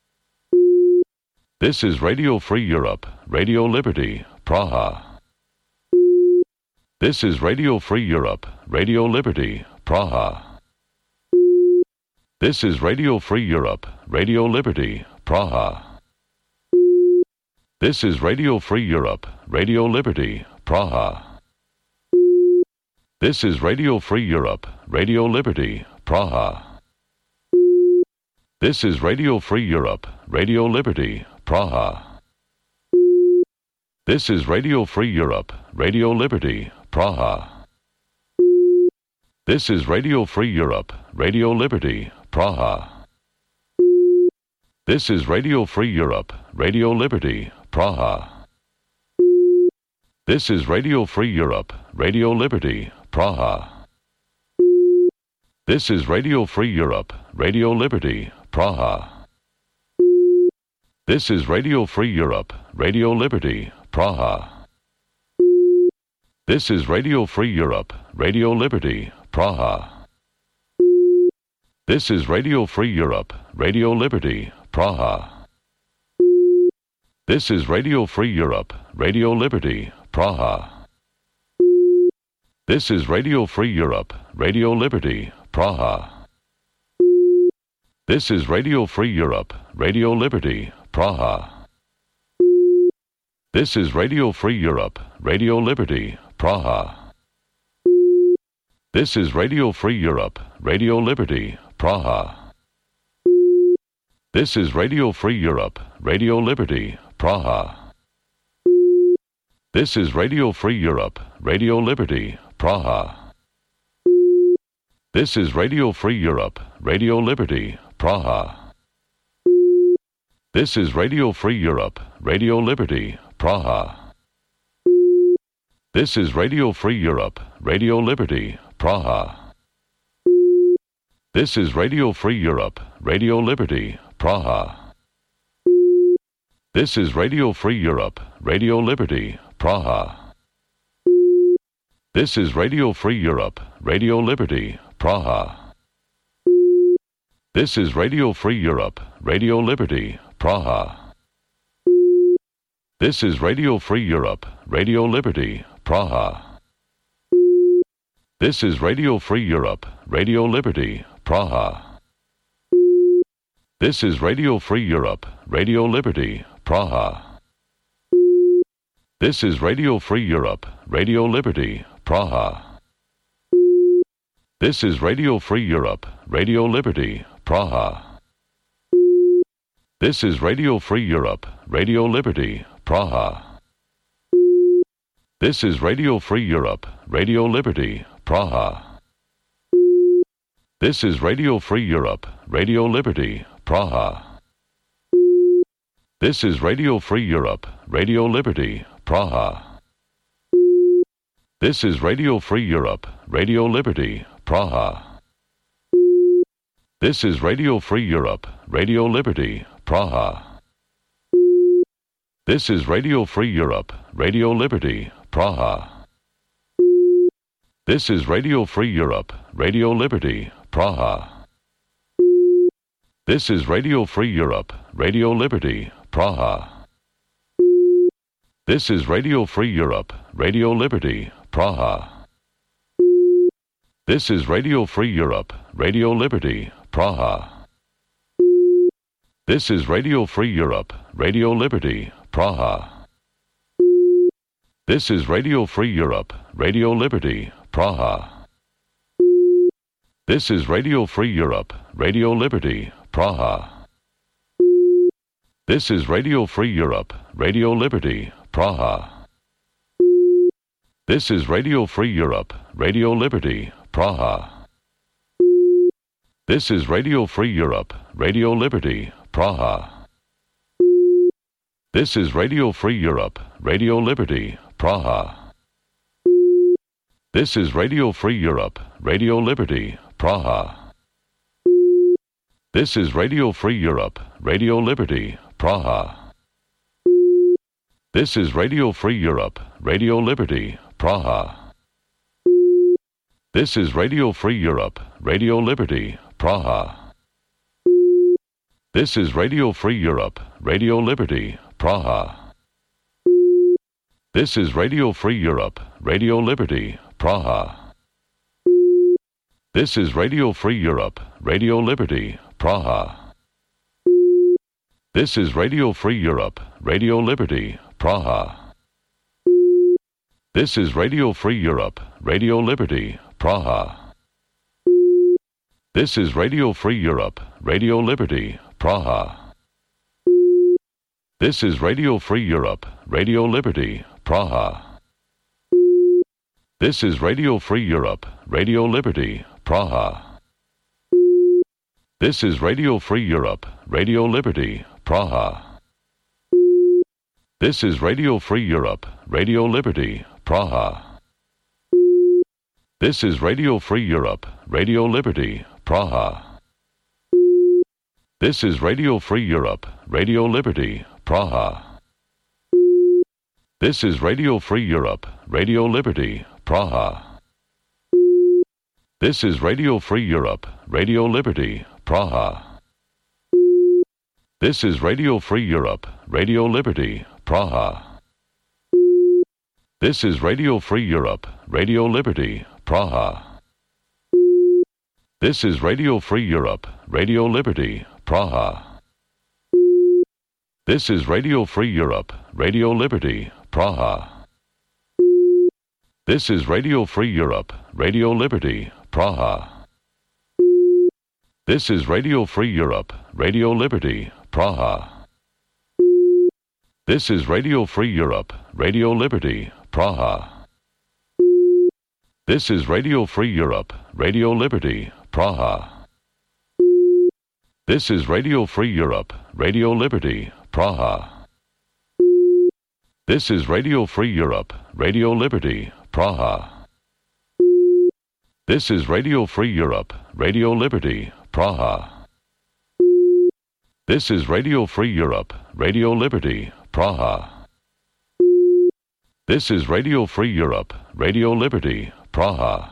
This is Radio Free Europe, Radio Liberty, Praha. This is Radio Free Europe, Radio Liberty, Praha. This is Radio Free Europe, Radio Liberty, Praha. This is Radio Free Europe, Radio Liberty, Praha. This is Radio Free Europe, Radio Liberty, Praha. This is Radio Free Europe, Radio Liberty, Praha. This is Radio Free Europe, Radio Liberty, Praha. This is Radio Free Europe, Radio Liberty, Praha. This is Radio Free Europe, Radio Liberty, Praha. This is Radio Free Europe, Radio Liberty, Praha. This is Radio Free Europe, Radio Liberty, Praha. This is Radio Free Europe, Radio Liberty, Praha. This is Radio Free Europe, Radio Liberty, Praha. This is Radio Free Europe, Radio Liberty, Praha. This is Radio Free Europe, Radio Liberty, Praha. This is Radio Free Europe, Radio Liberty, Praha. This is Radio Free Europe, Radio Liberty, Praha. This is Radio Free Europe, Radio Liberty, Praha. This is Radio Free Europe, Radio Liberty, Praha. This is Radio Free Europe, Radio Liberty, Praha. This is Radio Free Europe, Radio Liberty, Praha. This is Radio Free Europe, Radio Liberty, Praha. This is Radio Free Europe, Radio Liberty, Praha. This is Radio Free Europe, Radio Liberty, Praha. This is Radio Free Europe, Radio Liberty, Praha. This is Radio Free Europe, Radio Liberty, Praha. This is Radio Free Europe, Radio Liberty, Praha. This is Radio Free Europe, Radio Liberty, Praha. This is Radio Free Europe, Radio Liberty, Praha. This is Radio Free Europe, Radio Liberty, Praha. This is Radio Free Europe, Radio Liberty, Praha. This is Radio Free Europe, Radio Liberty, Praha. This is Radio Free Europe, Radio Liberty, Praha. This is Radio Free Europe, Radio Liberty, Praha. This is Radio Free Europe, Radio Liberty, Praha. This is Radio Free Europe, Radio Liberty, Praha. This is Radio Free Europe, Radio Liberty, Praha. This is Radio Free Europe, Radio Liberty, Praha. This is Radio Free Europe, Radio Liberty, Praha. This is Radio Free Europe, Radio Liberty, Praha. This is Radio Free Europe, Radio Liberty, Praha. This is Radio Free Europe, Radio Liberty, Praha. This is Radio Free Europe, Radio Liberty, Praha. This is Radio Free Europe, Radio Liberty, Praha. This is Radio Free Europe, Radio Liberty, Praha. This is Radio Free Europe, Radio Liberty, Praha. This is Radio Free Europe, Radio Liberty, Praha. This is Radio Free Europe, Radio Liberty, Praha. This is Radio Free Europe, Radio Liberty, Praha. This is Radio Free Europe, Radio Liberty, Praha. This is Radio Free Europe, Radio Liberty, Praha. This is Radio Free Europe, Radio Liberty, Praha. This is Radio Free Europe, Radio Liberty, Praha. This is Radio Free Europe, Radio Liberty, Praha. This is Radio Free Europe, Radio Liberty, Praha. This is Radio Free Europe, Radio Liberty, Praha. This is Radio Free Europe, Radio Liberty, Praha. This is Radio Free Europe, Radio Liberty, Praha. This is Radio Free Europe, Radio Liberty, Praha. This is Radio Free Europe, Radio Liberty, Praha. This is Radio Free Europe, Radio Liberty, Praha. This is Radio Free Europe, Radio Liberty, Praha. This is Radio Free Europe, Radio Liberty, Praha. This is Radio Free Europe, Radio Liberty, Praha. This is Radio Free Europe, Radio Liberty, Praha. This is Radio Free Europe, Radio Liberty, Praha. This is Radio Free Europe, Radio Liberty, Praha. This is Radio Free Europe, Radio Liberty, Praha. This is Radio Free Europe, Radio Liberty, Praha. This is Radio Free Europe, Radio Liberty, Praha. This is Radio Free Europe, Radio Liberty, Praha. This is Radio Free Europe, Radio Liberty, Praha. This is Radio Free Europe, Radio Liberty, Praha. This is Radio Free Europe, Radio Liberty, Praha. This is Radio Free Europe, Radio Liberty, Praha. This is Radio Free Europe, Radio Liberty, Praha. This is Radio Free Europe, Radio Liberty, Praha. This is Radio Free Europe, Radio Liberty, Praha. This is Radio Free Europe, Radio Liberty, Praha. This is Radio Free Europe, Radio Liberty, Praha. This is Radio Free Europe, Radio Liberty, Praha. This is Radio Free Europe, Radio Liberty, Praha.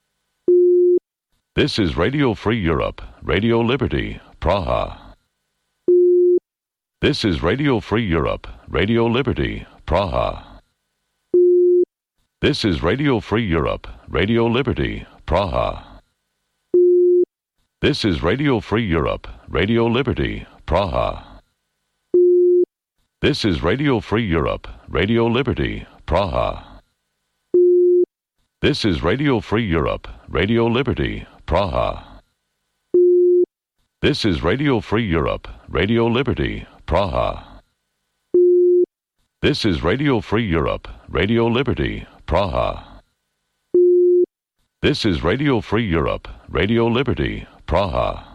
This is Radio Free Europe, Radio Liberty, Praha. This is Radio Free Europe, Radio Liberty, Praha. This is Radio Free Europe, Radio Liberty, Praha. This is Radio Free Europe, Radio Liberty, Praha. This is Radio Free Europe, Radio Liberty, Praha. This is Radio Free Europe, Radio Liberty, Praha. This is Radio Free Europe, Radio Liberty, Praha. This is Radio Free Europe, Radio Liberty, Praha. This is Radio Free Europe, Radio Liberty, Praha.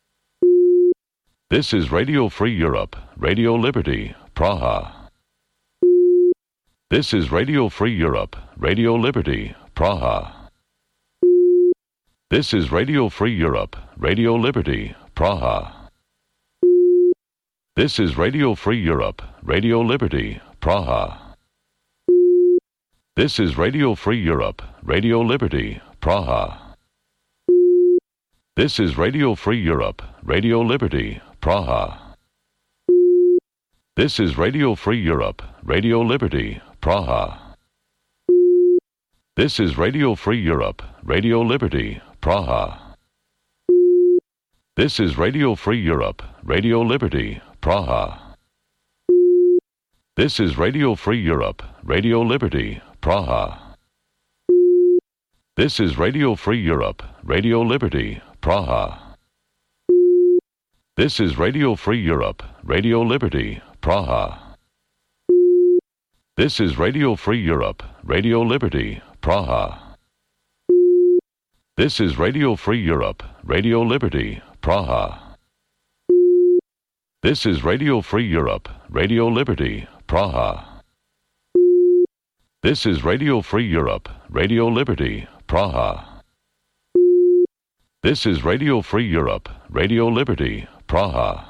This is Radio Free Europe, Radio Liberty, Praha. This is Radio Free Europe, Radio Liberty, Praha. This is Radio Free Europe, Radio Liberty, Praha. This is Radio Free Europe, Radio Liberty, Praha. This is Radio Free Europe, Radio Liberty, Praha. This is Radio Free Europe, Radio Liberty, Praha. This is Radio Free Europe, Radio Liberty, Praha. This is Radio Free Europe, Radio Liberty, Praha. This is Radio Free Europe, Radio Liberty, Praha. This is Radio Free Europe, Radio Liberty, Praha. This is Radio Free Europe, Radio Liberty, Praha. This is Radio Free Europe, Radio Liberty, Praha. This is Radio Free Europe, Radio Liberty, Praha. This is Radio Free Europe, Radio Liberty, Praha. This is Radio Free Europe, Radio Liberty, Praha. This is Radio Free Europe, Radio Liberty, Praha. This is Radio Free Europe, Radio Liberty, Praha.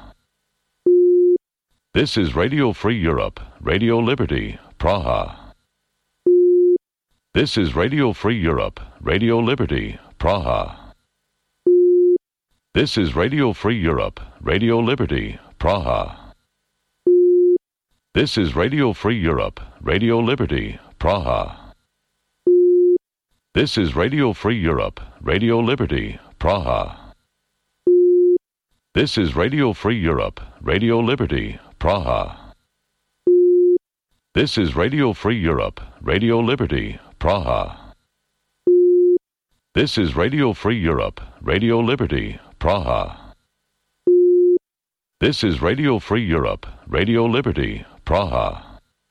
This is Radio Free Europe, Radio Liberty, Praha. This is Radio Free Europe, Radio Liberty, Praha. This is Radio Free Europe, Radio Liberty, Praha. This is Radio Free Europe, Radio Liberty, Praha. This is Radio Free Europe, Radio Liberty, Praha. This is Radio Free Europe, Radio Liberty, Praha. This is Radio Free Europe, Radio Liberty, Praha. This is Radio Free Europe, Radio Liberty, Praha. This is Radio Free Europe, Radio Liberty, Praha.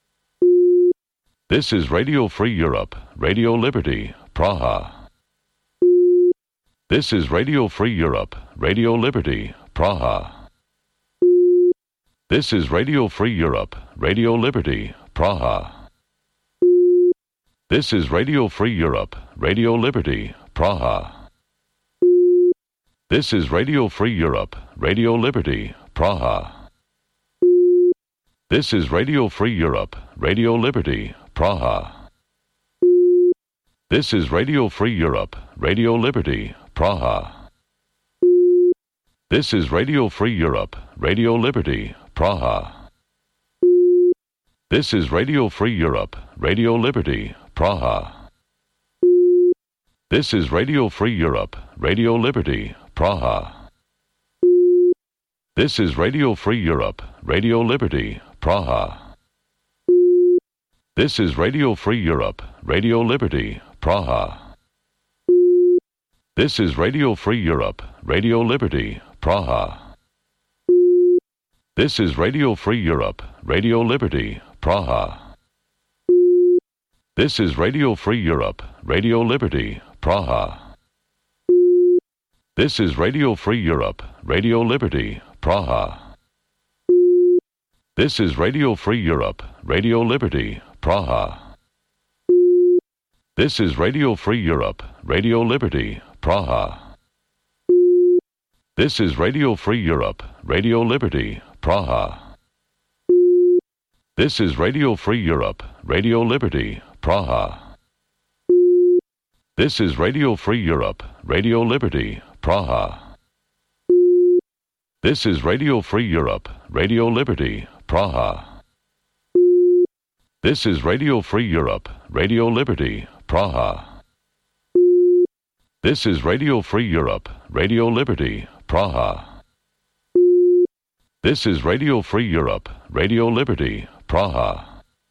This is Radio Free Europe, Radio Liberty, Praha. This is Radio Free Europe, Radio Liberty, Praha. This is Radio Free Europe, Radio Liberty, Praha. This is Radio Free Europe, Radio Liberty, Praha. This is Radio Free Europe, Radio Liberty, Praha. This is Radio Free Europe, Radio Liberty, Praha. This is Radio Free Europe, Radio Liberty, Praha. This is Radio Free Europe, Radio Liberty, Praha. This is Radio Free Europe, Radio Liberty, Praha. This is Radio Free Europe, Radio Liberty, Praha. This is Radio Free Europe, Radio Liberty, Praha. This is Radio Free Europe, Radio Liberty, Praha. This is Radio Free Europe, Radio Liberty, Praha. This is Radio Free Europe, Radio Liberty, Praha. This is Radio Free Europe, Radio Liberty, Praha. This is Radio Free Europe, Radio Liberty, Praha. This is Radio Free Europe, Radio Liberty, Praha. This is Radio Free Europe, Radio Liberty, Praha. This is Radio Free Europe, Radio Liberty, Praha. This is Radio Free Europe, Radio Liberty, Praha. This is Radio Free Europe, Radio Liberty, Praha. This is Radio Free Europe, Radio Liberty, Praha. This is Radio Free Europe, Radio Liberty, Praha. This is Radio Free Europe, Radio Liberty, Praha. This is Radio Free Europe, Radio Liberty, Praha.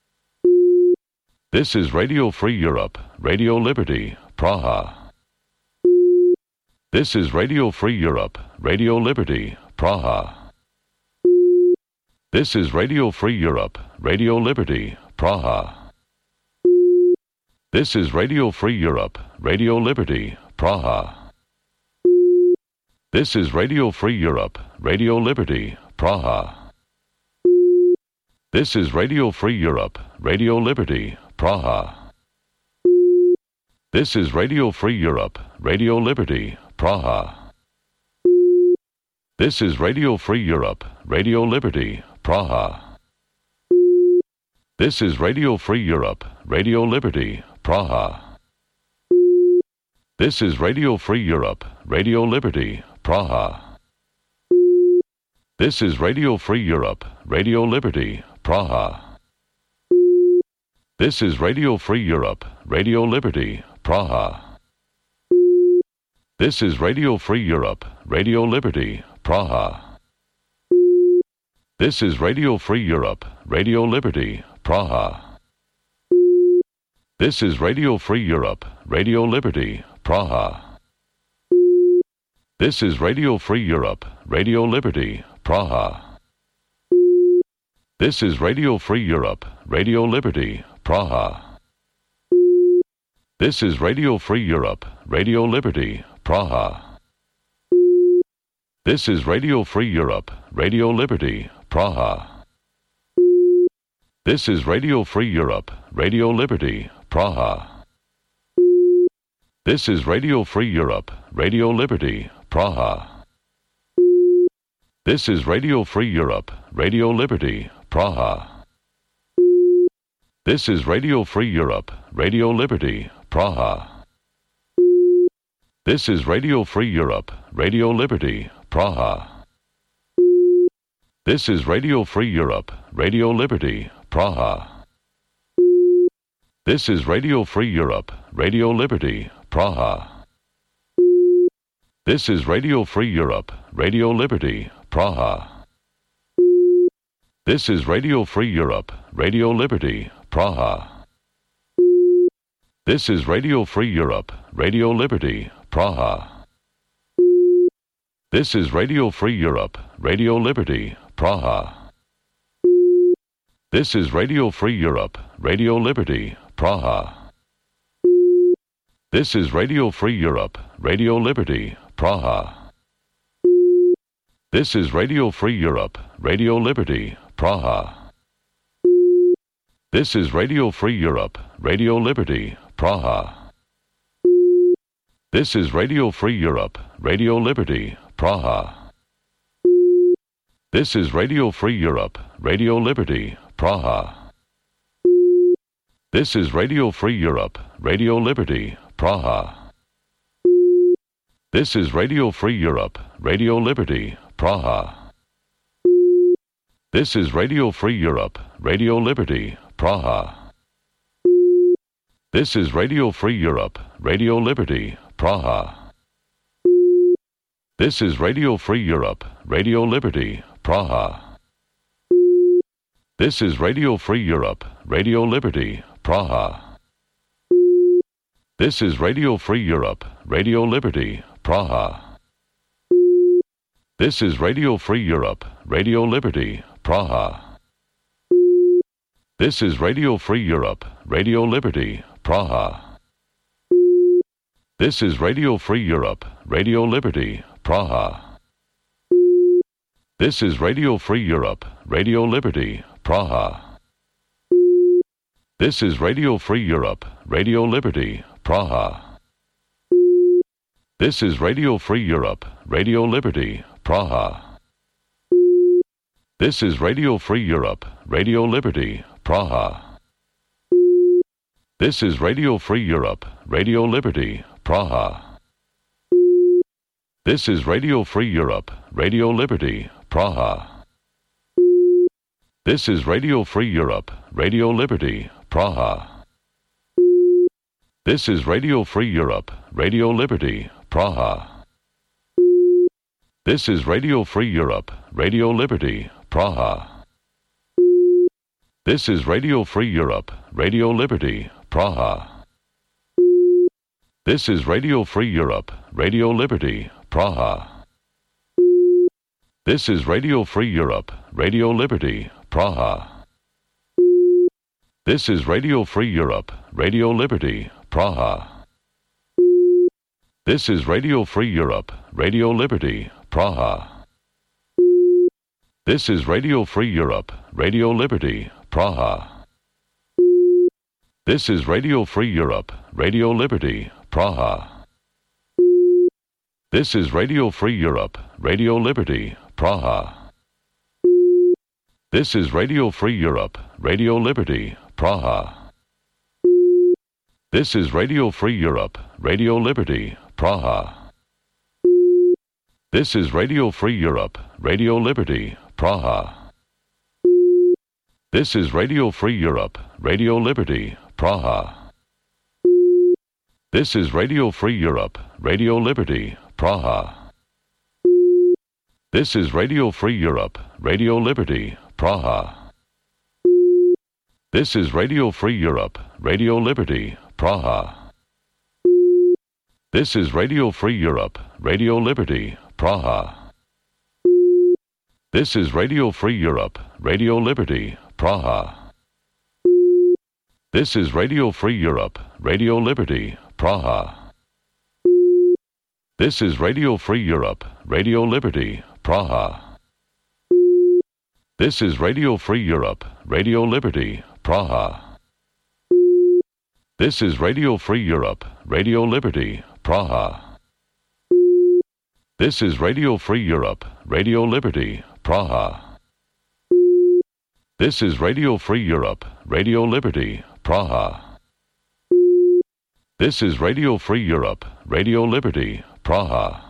This is Radio Free Europe, Radio Liberty, Praha. This is Radio Free Europe, Radio Liberty, Praha. This is Radio Free Europe, Radio Liberty, Praha. This is Radio Free Europe, Radio Liberty, Praha. This is Radio Free Europe, Radio Liberty, Praha. This is Radio Free Europe, Radio Liberty, Praha. This is Radio Free Europe, Radio Liberty, Praha. This is Radio Free Europe, Radio Liberty, Praha. This is Radio Free Europe, Radio Liberty, Praha. This is Radio Free Europe, Radio Liberty, Praha. This is Radio Free Europe, Radio Liberty, Praha. This is Radio Free Europe, Radio Liberty, Praha. This is Radio Free Europe, Radio Liberty, Praha. This is Radio Free Europe, Radio Liberty, Praha. This is Radio Free Europe, Radio Liberty, Praha. This is Radio Free Europe, Radio Liberty, Praha. This is Radio Free Europe, Radio Liberty, Praha. This is Radio Free Europe, Radio Liberty, Praha. This is Radio Free Europe, Radio Liberty, Praha. This is Radio Free Europe, Radio Liberty, Praha. This is Radio Free Europe, Radio Liberty, Praha. This is Radio Free Europe, Radio Liberty, Praha. This is Radio Free Europe, Radio Liberty, Praha. This is Radio Free Europe, Radio Liberty, Praha. This is Radio Free Europe, Radio Liberty, Praha. This is Radio Free Europe, Radio Liberty, Praha. This is Radio Free Europe, Radio Liberty, Praha. This is Radio Free Europe, Radio Liberty, Praha. This is Radio Free Europe, Radio Liberty, Praha. This is Radio Free Europe, Radio Liberty, Praha. This is Radio Free Europe, Radio Liberty, Praha. This is Radio Free Europe, Radio Liberty, Praha. This is Radio Free Europe, Radio Liberty, Praha. This is Radio Free Europe, Radio Liberty, Praha. This is Radio Free Europe, Radio Liberty, Praha. This is Radio Free Europe, Radio Liberty, Praha. This is Radio Free Europe, Radio Liberty, Praha. This is Radio Free Europe, Radio Liberty, Praha. This is Radio Free Europe, Radio Liberty, Praha. This is Radio Free Europe, Radio Liberty, Praha. This is Radio Free Europe, Radio Liberty, Praha. This is Radio Free Europe, Radio Liberty, Praha. This is Radio Free Europe, Radio Liberty, Praha. This is Radio Free Europe, Radio Liberty, Praha. This is Radio Free Europe, Radio Liberty, Praha. This is Radio Free Europe, Radio Liberty, Praha. This is Radio Free Europe, Radio Liberty, Praha. This is Radio Free Europe, Radio Liberty, Praha. This is Radio Free Europe, Radio Liberty, Praha. This is Radio Free Europe, Radio Liberty, Praha. This is Radio Free Europe, Radio Liberty, Praha. This is Radio Free Europe, Radio Liberty, Praha. This is Radio Free Europe, Radio Liberty, Praha. This is Radio Free Europe, Radio Liberty, Praha. This is Radio Free Europe, Radio Liberty, Praha. This is Radio Free Europe, Radio Liberty, Praha. This is Radio Free Europe, Radio Liberty, Praha. This is Radio Free Europe, Radio Liberty, Praha. This is Radio Free Europe, Radio Liberty, Praha. This is Radio Free Europe, Radio Liberty, Praha. This is Radio Free Europe, Radio Liberty, Praha. This is Radio Free Europe, Radio Liberty, Praha. This is Radio Free Europe, Radio Liberty, Praha. This is Radio Free Europe, Radio Liberty, Praha. This is Radio Free Europe, Radio Liberty, Praha. This is Radio Free Europe, Radio Liberty, Praha. This is Radio Free Europe, Radio Liberty, Praha. This is Radio Free Europe, Radio Liberty, Praha. This is Radio Free Europe, Radio Liberty, Praha. This is Radio Free Europe, Radio Liberty, Praha. This is Radio Free Europe, Radio Liberty, Praha. This is Radio Free Europe, Radio Liberty, Praha. This is Radio Free Europe, Radio Liberty, Praha. This is Radio Free Europe, Radio Liberty, Praha. This is Radio Free Europe, Radio Liberty, Praha. This is Radio Free Europe, Radio Liberty, Praha. This is Radio Free Europe, Radio Liberty, Praha. This is Radio Free Europe, Radio Liberty, Praha. This is Radio Free Europe, Radio Liberty, Praha.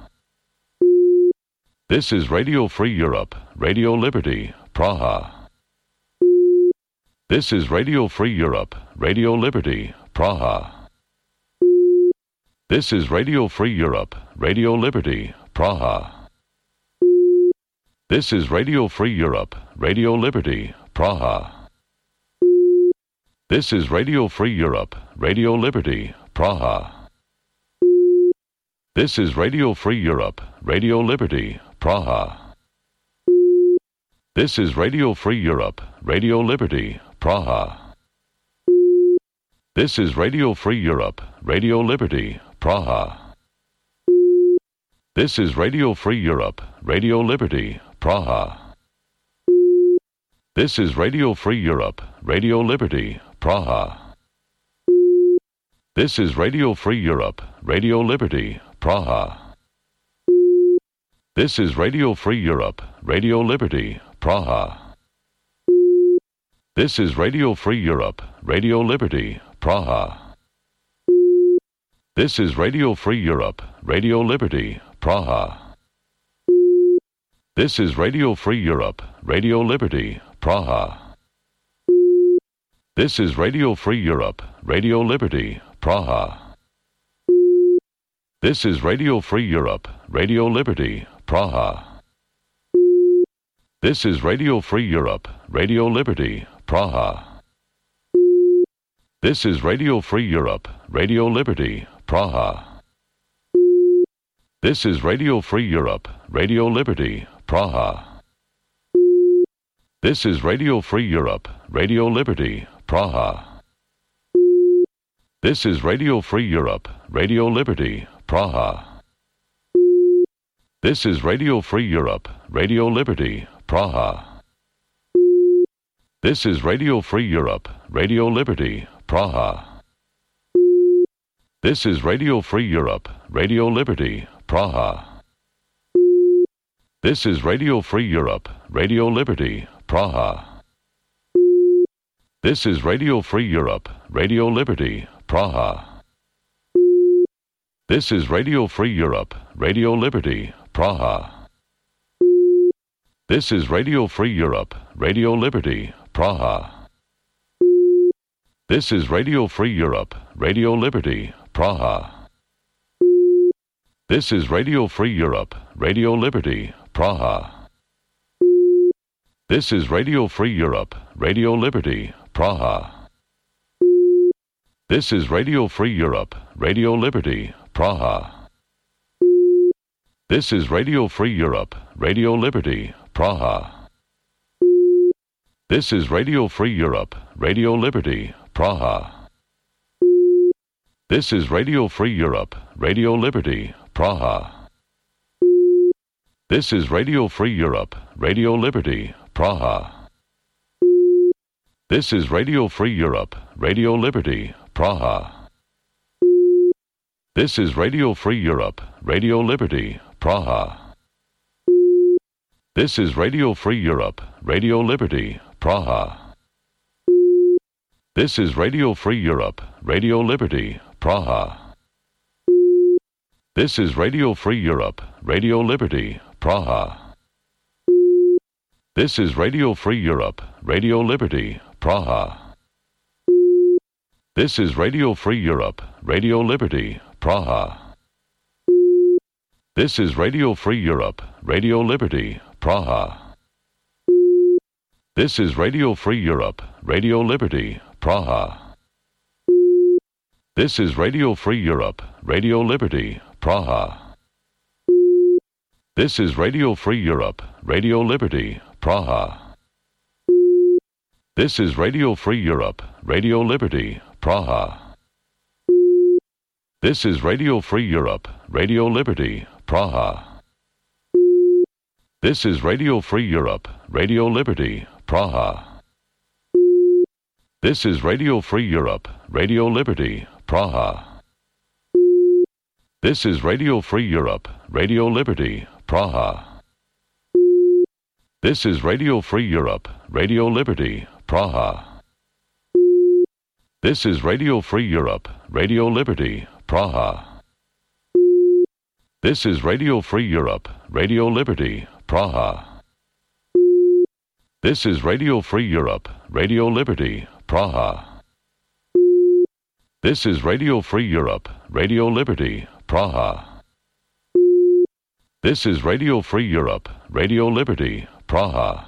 This is Radio Free Europe, Radio Liberty, Praha. This is Radio Free Europe, Radio Liberty, Praha. This is Radio Free Europe, Radio Liberty, Praha. This is Radio Free Europe, Radio Liberty, Praha. This is Radio Free Europe, Radio Liberty, Praha. This is Radio Free Europe, Radio Liberty, Praha. This is Radio Free Europe, Radio Liberty, Praha. This is Radio Free Europe, Radio Liberty, Praha. This is Radio Free Europe, Radio Liberty, Praha. This is Radio Free Europe, Radio Liberty, Praha. This is Radio Free Europe, Radio Liberty, Praha. This is Radio Free Europe, Radio Liberty, Praha. This is Radio Free Europe, Radio Liberty, Praha. This is Radio Free Europe, Radio Liberty, Praha. This is Radio Free Europe, Radio Liberty, Praha. This is Radio Free Europe, Radio Liberty, Praha. This is Radio Free Europe, Radio Liberty, Praha. This is Radio Free Europe, Radio Liberty, Praha. This is Radio Free Europe, Radio Liberty, Praha. This is Radio Free Europe, Radio Liberty, Praha. This is Radio Free Europe, Radio Liberty, Praha. This is Radio Free Europe, Radio Liberty, Praha. This is Radio Free Europe, Radio Liberty, Praha. This is Radio Free Europe, Radio Liberty, Praha. This is Radio Free Europe, Radio Liberty, Praha. This is Radio Free Europe, Radio Liberty, Praha. This is Radio Free Europe, Radio Liberty, Praha. This is Radio Free Europe, Radio Liberty, Praha. This is Radio Free Europe, Radio Liberty, Praha. This is Radio Free Europe, Radio Liberty, Praha. This is Radio Free Europe, Radio Liberty, Praha. This is Radio Free Europe, Radio Liberty, Praha. This is Radio Free Europe, Radio Liberty, Praha. This is Radio Free Europe, Radio Liberty, Praha. This is Radio Free Europe, Radio Liberty, Praha. This is Radio Free Europe, Radio Liberty, Praha. This is Radio Free Europe, Radio Liberty, Praha. This is Radio Free Europe, Radio Liberty, Praha. This is Radio Free Europe, Radio Liberty, Praha. This is Radio Free Europe, Radio Liberty, Praha. This is Radio Free Europe, Radio Liberty, Praha. This is Radio Free Europe, Radio Liberty, Praha. This is Radio Free Europe, Radio Liberty, Praha. This is Radio Free Europe, Radio Liberty, Praha. This is Radio Free Europe, Radio Liberty, Praha. This is Radio Free Europe, Radio Liberty, Praha. This is Radio Free Europe, Radio Liberty, Praha. This is Radio Free Europe, Radio Liberty, Praha. This is Radio Free Europe, Radio Liberty, Praha. This is Radio Free Europe, Radio Liberty, Praha. This is Radio Free Europe, Radio Liberty, Praha. This is Radio Free Europe, Radio Liberty, Praha. This is Radio Free Europe, Radio Liberty, Praha. This is Radio Free Europe, Radio Liberty, Praha. This is Radio Free Europe, Radio Liberty, Praha. This is Radio Free Europe, Radio Liberty, Praha. This is Radio Free Europe, Radio Liberty, Praha. This is Radio Free Europe, Radio Liberty, Praha. This is Radio Free Europe, Radio Liberty, Praha.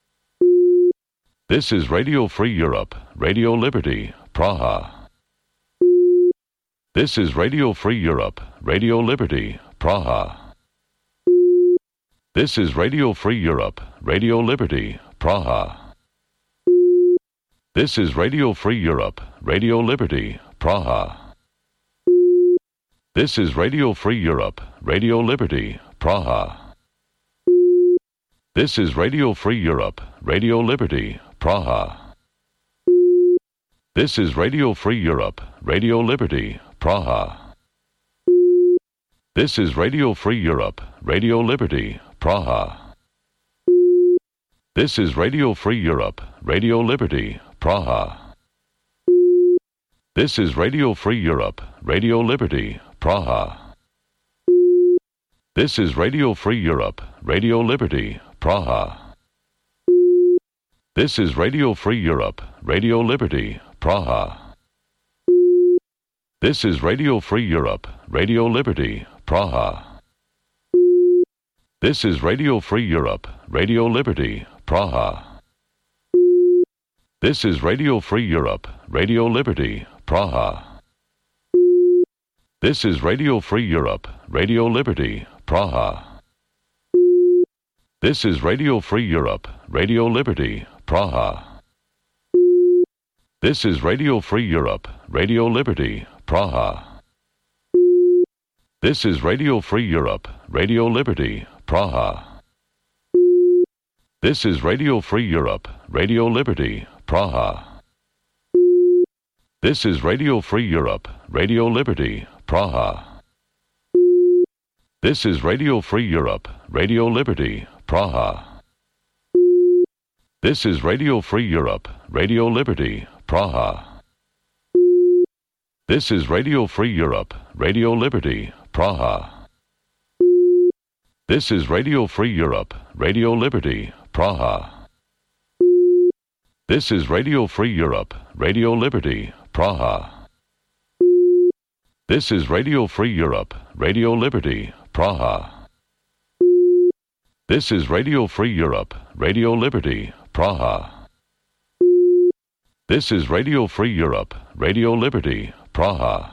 This is Radio Free Europe, Radio Liberty, Praha. This is Radio Free Europe, Radio Liberty, Praha. This is Radio Free Europe, Radio Liberty, Praha. This is Radio Free Europe, Radio Liberty, Praha. This is Radio Free Europe, Radio Liberty, Praha. This is Radio Free Europe, Radio Liberty, Praha. This is Radio Free Europe, Radio Liberty, Praha. This is Radio Free Europe, Radio Liberty, Praha. This is Radio Free Europe, Radio Liberty, Praha. This is Radio Free Europe, Radio Liberty, Praha. This is Radio Free Europe, Radio Liberty, Praha. This is Radio Free Europe, Radio Liberty, Praha. This is Radio Free Europe, Radio Liberty, Praha. This is Radio Free Europe, Radio Liberty, Praha. This is Radio Free Europe, Radio Liberty, Praha. This is Radio Free Europe, Radio Liberty, Praha. This is Radio Free Europe, Radio Liberty, Praha. This is Radio Free Europe, Radio Liberty, Praha. This is Radio Free Europe, Radio Liberty, Praha. This is Radio Free Europe, Radio Liberty, Praha. This is Radio Free Europe, Radio Liberty, Praha. This is Radio Free Europe, Radio Liberty, Praha. This is Radio Free Europe, Radio Liberty, Praha. This is Radio Free Europe, Radio Liberty, Praha. This is Radio Free Europe, Radio Liberty, Praha. This is Radio Free Europe, Radio Liberty, Praha. This is Radio Free Europe, Radio Liberty, Praha. This is Radio Free Europe, Radio Liberty, Praha. This is Radio Free Europe, Radio Liberty, Praha.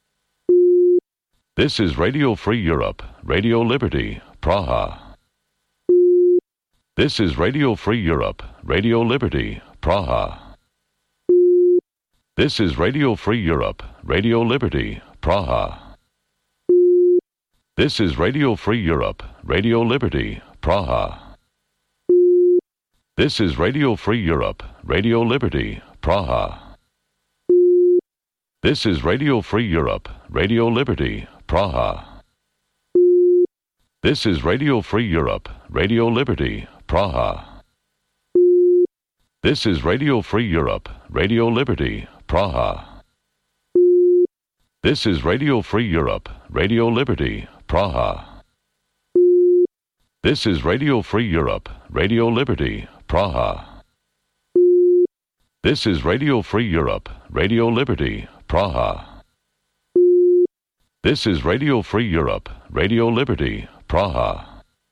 This is Radio Free Europe, Radio Liberty, Praha. This is Radio Free Europe, Radio Liberty, Praha. This is Radio Free Europe, Radio Liberty, Praha. This is Radio Free Europe, Radio Liberty, Praha. This is Radio Free Europe, Radio Liberty, Praha. This is Radio Free Europe, Radio Liberty, Praha. This is Radio Free Europe, Radio Liberty, Praha. This is Radio Free Europe, Radio Liberty, Praha. This is Radio Free Europe, Radio Liberty, Praha. This is Radio Free Europe, Radio Liberty, Praha. This is Radio Free Europe, Radio Liberty, Praha. This is Radio Free Europe, Radio Liberty, Praha.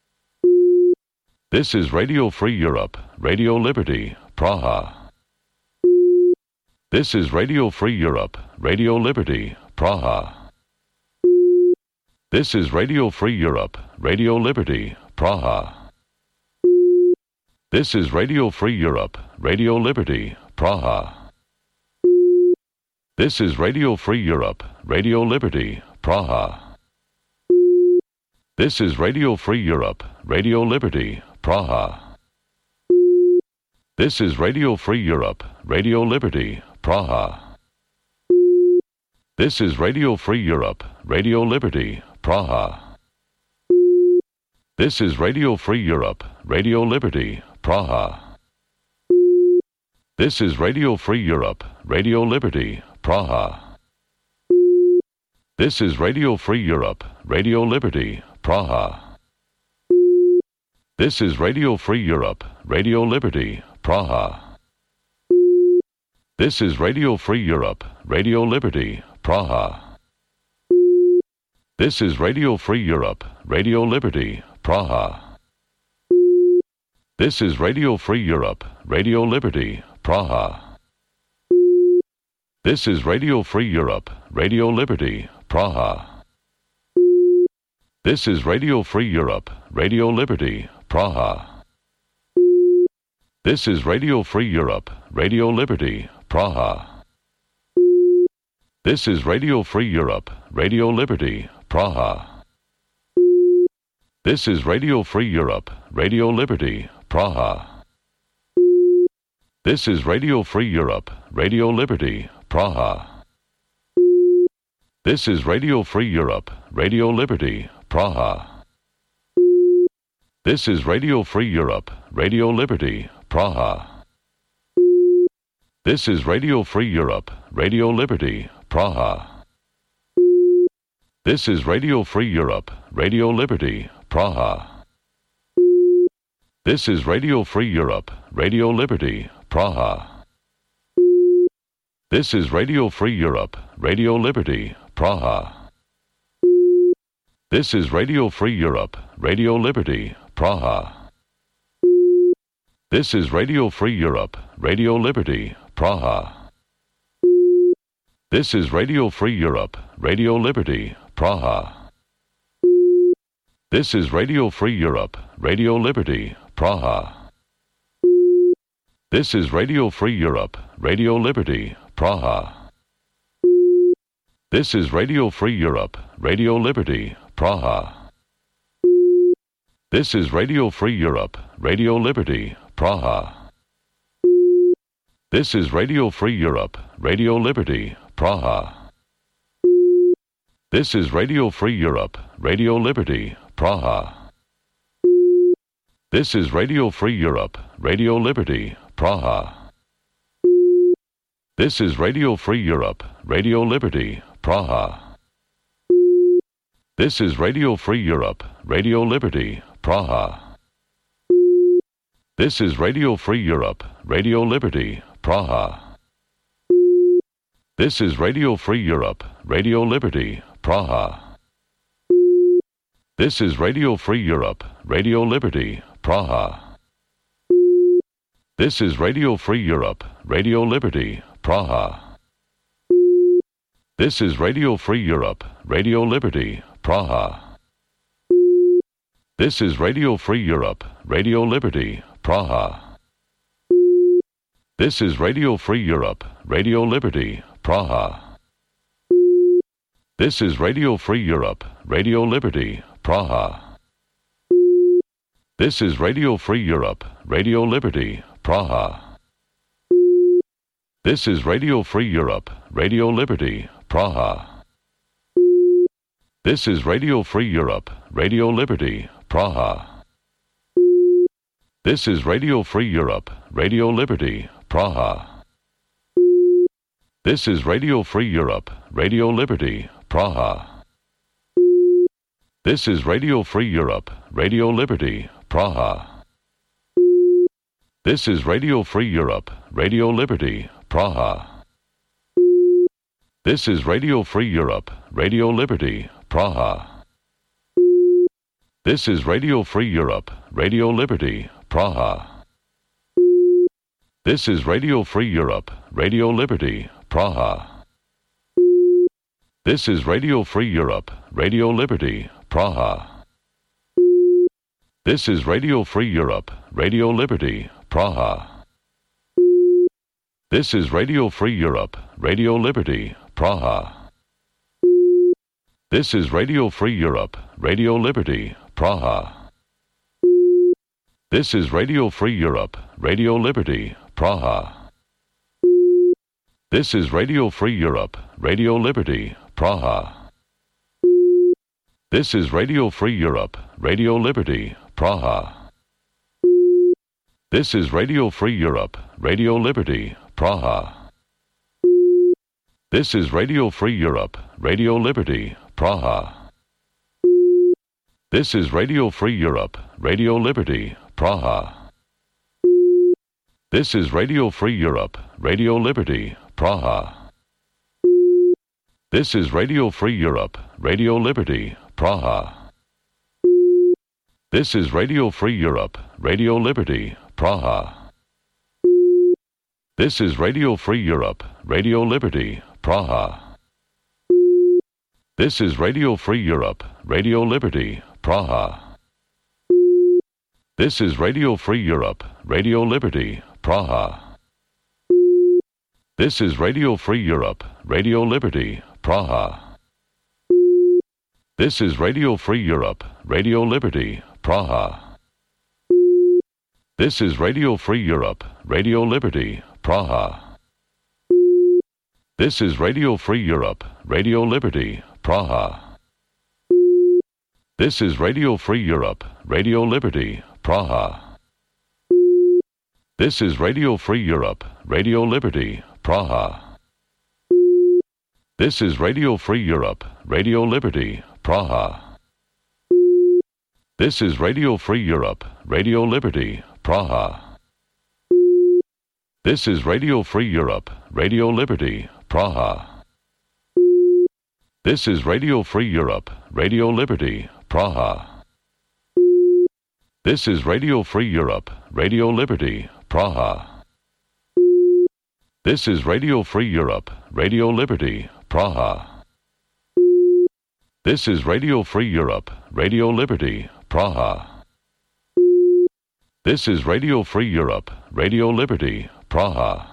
This is Radio Free Europe, Radio Liberty, Praha. This is Radio Free Europe, Radio Liberty, Praha. This is Radio Free Europe, Radio Liberty, Praha. This is Radio Free Europe, Radio Liberty, Praha. This is Radio Free Europe, Radio Liberty, Praha. This is Radio Free Europe, Radio Liberty, Praha. This is Radio Free Europe, Radio Liberty, Praha. This is Radio Free Europe, Radio Liberty, Praha. This is Radio Free Europe, Radio Liberty, Praha. This is Radio Free Europe, Radio Liberty, Praha. This is Radio Free Europe, Radio Liberty, Praha. This is Radio Free Europe, Radio Liberty, Praha. This is Radio Free Europe, Radio Liberty, Praha. This is Radio Free Europe, Radio Liberty, Praha. This is Radio Free Europe, Radio Liberty, Praha. This is Radio Free Europe, Radio Liberty, Praha. This is Radio Free Europe, Radio Liberty, Praha. This is Radio Free Europe, Radio Liberty, Praha. This is Radio Free Europe, Radio Liberty, Praha. This is Radio Free Europe, Radio Liberty, Praha. This is Radio Free Europe, Radio Liberty, Praha. This is Radio Free Europe, Radio Liberty, Praha. This is Radio Free Europe, Radio Liberty, Praha. This is Radio Free Europe, Radio Liberty, Praha. This is Radio Free Europe, Radio Liberty, Praha. This is Radio Free Europe, Radio Liberty, Praha. This is Radio Free Europe, Radio Liberty, Praha. This is Radio Free Europe, Radio Liberty, Praha. This is Radio Free Europe, Radio Liberty, Praha. This is Radio Free Europe, Radio Liberty, Praha. This is Radio Free Europe, Radio Liberty, Praha. This is Radio Free Europe, Radio Liberty, Praha. This is Radio Free Europe, Radio Liberty, Praha. This is Radio Free Europe, Radio Liberty, Praha. This is Radio Free Europe, Radio Liberty, Praha. This is Radio Free Europe, Radio Liberty, Praha. This is Radio Free Europe, Radio Liberty, Praha. This is Radio Free Europe, Radio Liberty, Praha. This is Radio Free Europe, Radio Liberty, Praha. This is Radio Free Europe, Radio Liberty, Praha. This is Radio Free Europe, Radio Liberty, Praha. This is Radio Free Europe, Radio Liberty, Praha. This is Radio Free Europe, Radio Liberty, Praha. This is Radio Free Europe, Radio Liberty, Praha. This is Radio Free Europe, Radio Liberty, Praha. This is Radio Free Europe, Radio Liberty, Praha. This is Radio Free Europe, Radio Liberty, Praha. This is Radio Free Europe, Radio Liberty, Praha. This is Radio Free Europe, Radio Liberty, Praha. This is Radio Free Europe, Radio Liberty, Praha. This is Radio Free Europe, Radio Liberty, Praha. This is Radio Free Europe, Radio Liberty, Praha. This is Radio Free Europe, Radio Liberty, Praha. This is Radio Free Europe, Radio Liberty, Praha. This is Radio Free Europe, Radio Liberty, Praha. This is Radio Free Europe, Radio Liberty, Praha. This is Radio Free Europe, Radio Liberty, Praha. This is Radio Free Europe, Radio Liberty, Praha. This is Radio Free Europe, Radio Liberty, Praha. This is Radio Free Europe, Radio Liberty, Praha. This is Radio Free Europe, Radio Liberty, Praha. This is Radio Free Europe, Radio Liberty, Praha. This is Radio Free Europe, Radio Liberty, Praha. This is Radio Free Europe, Radio Liberty, Praha. This is Radio Free Europe, Radio Liberty, Praha. This is Radio Free Europe, Radio Liberty, Praha. This is Radio Free Europe, Radio Liberty, Praha. This is Radio Free Europe, Radio Liberty, Praha. This is Radio Free Europe, Radio Liberty, Praha. This is Radio Free Europe, Radio Liberty, Praha. This is Radio Free Europe, Radio Liberty, Praha. This is Radio Free Europe, Radio Liberty, Praha. This is Radio Free Europe, Radio Liberty, Praha. This is Radio Free Europe, Radio Liberty, Praha. This is Radio Free Europe, Radio Liberty, Praha. This is Radio Free Europe, Radio Liberty, Praha. This is Radio Free Europe, Radio Liberty, Praha. This is Radio Free Europe, Radio Liberty, Praha. This is Radio Free Europe, Radio Liberty, Praha. This is Radio Free Europe, Radio Liberty, Praha. This is Radio Free Europe, Radio Liberty, Praha. This is Radio Free Europe, Radio Liberty, Praha. This is Radio Free Europe, Radio Liberty, Praha. This is Radio Free Europe, Radio Liberty, Praha. This is Radio Free Europe, Radio Liberty, Praha. This is Radio Free Europe, Radio Liberty, Praha. This is Radio Free Europe, Radio Liberty, Praha.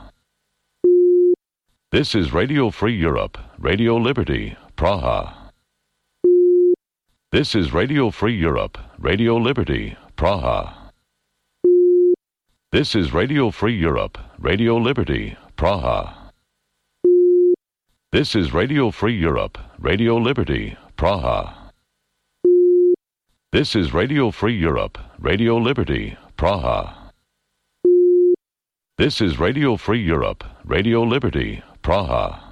This is Radio Free Europe, Radio Liberty, Praha. This is Radio Free Europe, Radio Liberty, Praha. This is Radio Free Europe, Radio Liberty, Praha. This is Radio Free Europe, Radio Liberty, Praha. This is Radio Free Europe, Radio Liberty, Praha. This is Radio Free Europe, Radio Liberty, Praha.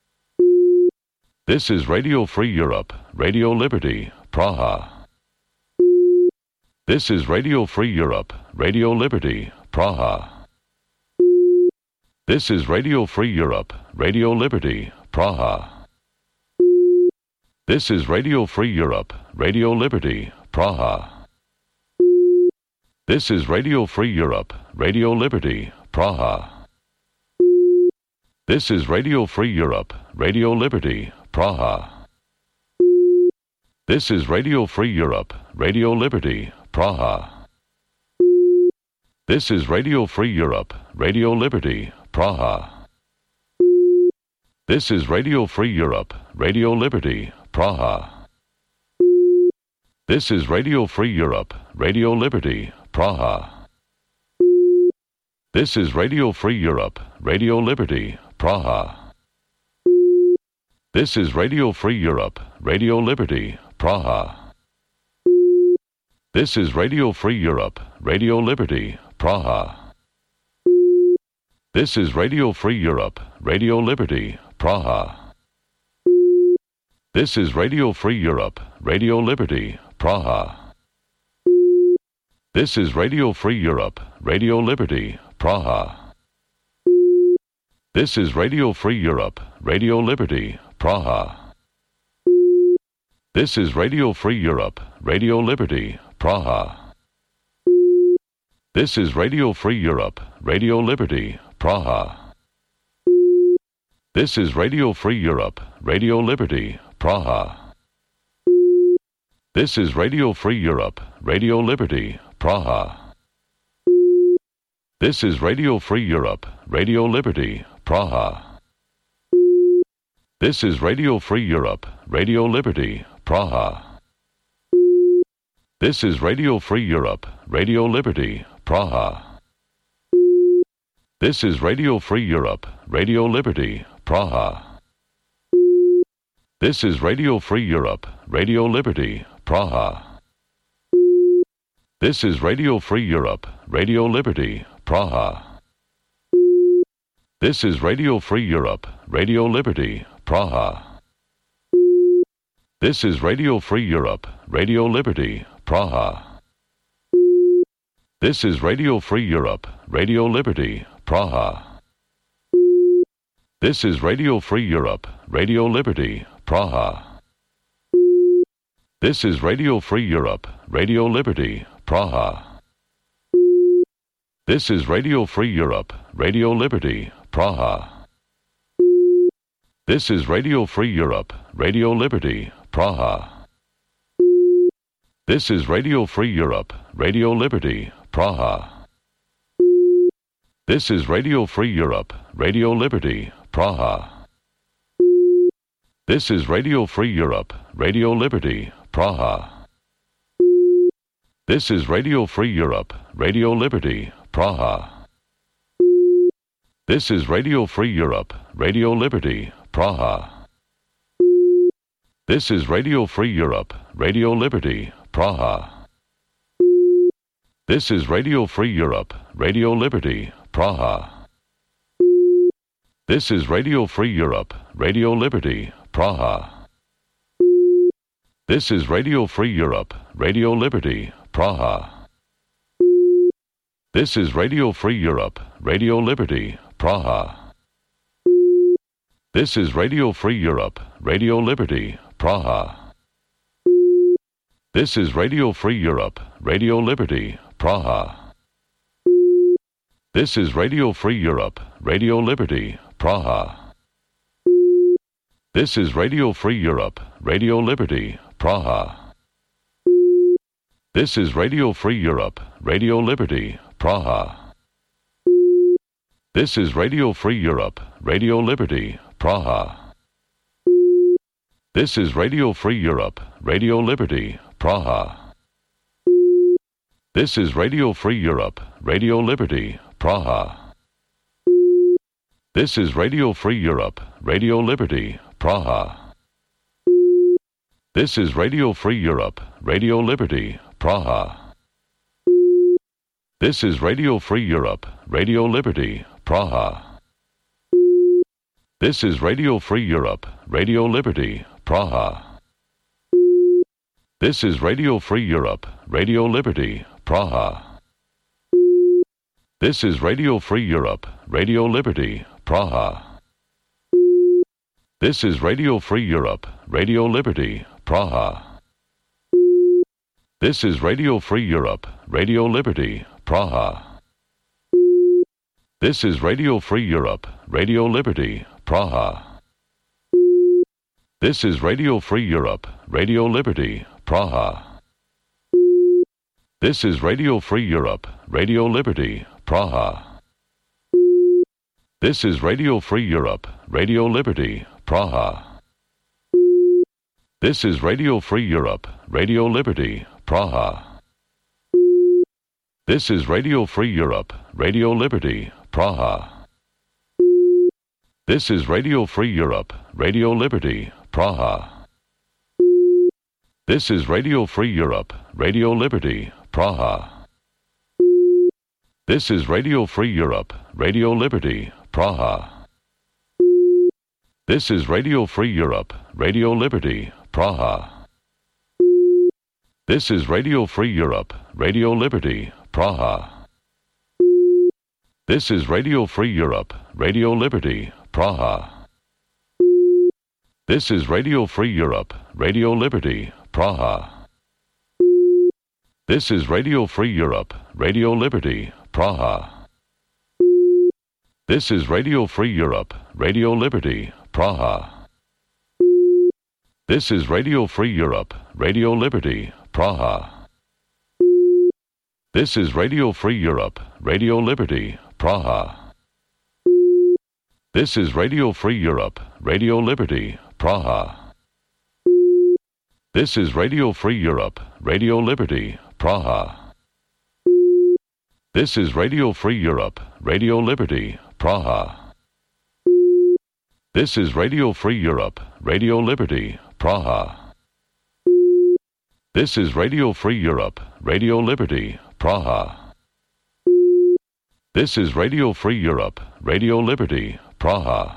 This is Radio Free Europe, Radio Liberty, Praha. This is Radio Free Europe, Radio Liberty, Praha. This is Radio Free Europe, Radio Liberty, Praha. This is Radio Free Europe, Radio Liberty, Praha. This is Radio Free Europe, Radio Liberty, Praha. This is Radio Free Europe, Radio Liberty, Praha. This is Radio Free Europe, Radio Liberty, Praha. This is Radio Free Europe, Radio Liberty, Praha. This is Radio Free Europe, Radio Liberty, Praha. This is Radio Free Europe, Radio Liberty, Praha. This is Radio Free Europe, Radio Liberty, Praha. This is Radio Free Europe, Radio Liberty, Praha. This is Radio Free Europe, Radio Liberty, Praha. This is Radio Free Europe, Radio Liberty, Praha. This is Radio Free Europe, Radio Liberty, Praha. This is Radio Free Europe, Radio Liberty, Praha. This is Radio Free Europe, Radio Liberty, Praha. This is Radio Free Europe, Radio Liberty, Praha. This is Radio Free Europe, Radio Liberty, Praha. This is Radio Free Europe, Radio Liberty, Praha. This is Radio Free Europe, Radio Liberty, Praha. This is Radio Free Europe, Radio Liberty, Praha. This is Radio Free Europe, Radio Liberty, Praha. This is Radio Free Europe, Radio Liberty, Praha. This is Radio Free Europe, Radio Liberty, Praha. This is Radio Free Europe, Radio Liberty, Praha. This is Radio Free Europe, Radio Liberty, Praha. This is Radio Free Europe, Radio Liberty, Praha. This is Radio Free Europe, Radio Liberty, Praha. This is Radio Free Europe, Radio Liberty, Praha. This is Radio Free Europe, Radio Liberty, Praha. This is Radio Free Europe, Radio Liberty, Praha. This is Radio Free Europe, Radio Liberty, Praha. This is Radio Free Europe, Radio Liberty, Praha. This is Radio Free Europe, Radio Liberty, Praha. This is Radio Free Europe, Radio Liberty, Praha. This is Radio Free Europe, Radio Liberty, Praha. This is Radio Free Europe, Radio Liberty, Praha. This is Radio Free Europe, Radio Liberty, Praha. This is Radio Free Europe, Radio Liberty, Praha. This is Radio Free Europe, Radio Liberty, Praha. This is Radio Free Europe, Radio Liberty, Praha. This is Radio Free Europe, Radio Liberty, Praha. This is Radio Free Europe, Radio Liberty, Praha. This is Radio Free Europe, Radio Liberty, Praha. This is Radio Free Europe, Radio Liberty, Praha. This is Radio Free Europe, Radio Liberty, Praha. This is Radio Free Europe, Radio Liberty, Praha. This is Radio Free Europe, Radio Liberty, Praha. This is Radio Free Europe, Radio Liberty, Praha. This is Radio Free Europe, Radio Liberty, Praha. This is Radio Free Europe, Radio Liberty, Praha. This is Radio Free Europe, Radio Liberty, Praha. This is Radio Free Europe, Radio Liberty, Praha. This is Radio Free Europe, Radio Liberty, Praha. This is Radio Free Europe, Radio Liberty, Praha. This is Radio Free Europe, Radio Liberty, Praha. This is Radio Free Europe, Radio Liberty, Praha. This is Radio Free Europe, Radio Liberty, Praha. This is Radio Free Europe, Radio Liberty, Praha. This is Radio Free Europe, Radio Liberty, Praha. This is Radio Free Europe, Radio Liberty, Praha. This is Radio Free Europe, Radio Liberty, Praha. This is Radio Free Europe, Radio Liberty, Praha. This is Radio Free Europe, Radio Liberty, Praha. This is Radio Free Europe, Radio Liberty, Praha. This is Radio Free Europe, Radio Liberty, Praha. This is Radio Free Europe, Radio Liberty, Praha. This is Radio Free Europe, Radio Liberty, Praha. This is Radio Free Europe, Radio Liberty, Praha. This is Radio Free Europe, Radio Liberty, Praha. This is Radio Free Europe, Radio Liberty, Praha. This is Radio Free Europe, Radio Liberty, Praha. This is Radio Free Europe, Radio Liberty, Praha. This is Radio Free Europe, Radio Liberty, Praha. This is Radio Free Europe, Radio Liberty, Praha. This is Radio Free Europe, Radio Liberty, Praha. This is Radio Free Europe, Radio Liberty, Praha. This is Radio Free Europe, Radio Liberty, Praha. This is Radio Free Europe, Radio Liberty, Praha. This is Radio Free Europe, Radio Liberty, Praha. This is Radio Free Europe, Radio Liberty, Praha. This is Radio Free Europe, Radio Liberty, Praha.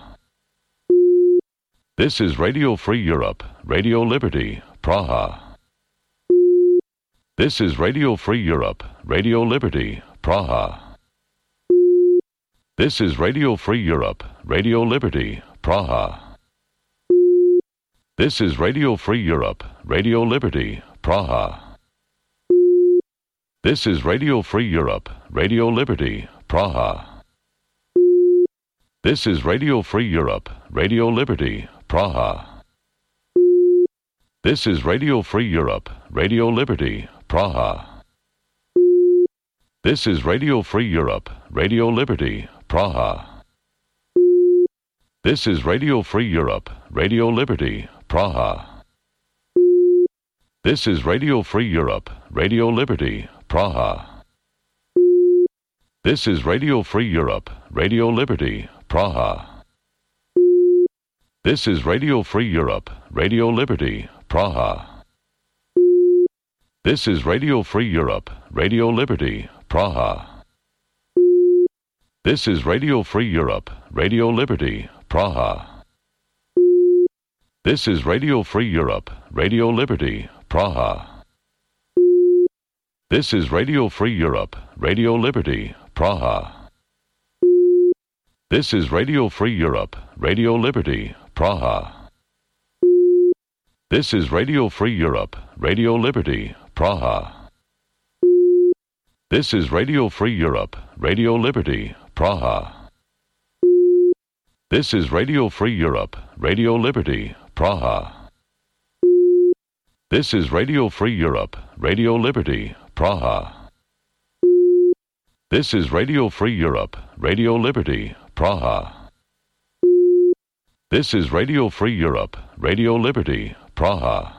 This is Radio Free Europe, Radio Liberty, Praha. This is Radio Free Europe, Radio Liberty, Praha. This is Radio Free Europe, Radio Liberty, Praha. This is Radio Free Europe, Radio Liberty, Praha. This is Radio Free Europe, Radio Liberty, Praha. This is Radio Free Europe, Radio Liberty, Praha. This is Radio Free Europe, Radio Liberty, Praha. This is Radio Free Europe, Radio Liberty, Praha. This is Radio Free Europe, Radio Liberty, Praha. This is Radio Free Europe, Radio Liberty, Praha. This is Radio Free Europe, Radio Liberty, Praha. This is Radio Free Europe, Radio Liberty, Praha. This is Radio Free Europe, Radio Liberty, Praha. This is Radio Free Europe, Radio Liberty, Praha. This is Radio Free Europe, Radio Liberty, Praha. This is Radio Free Europe, Radio Liberty, Praha. This is Radio Free Europe, Radio Liberty, Praha. This is Radio Free Europe, Radio Liberty, Praha. This is Radio Free Europe, Radio Liberty, Praha. This is Radio Free Europe, Radio Liberty, Praha. This is Radio Free Europe, Radio Liberty, Praha. This is Radio Free Europe, Radio Liberty, Praha. This is Radio Free Europe, Radio Liberty, Praha.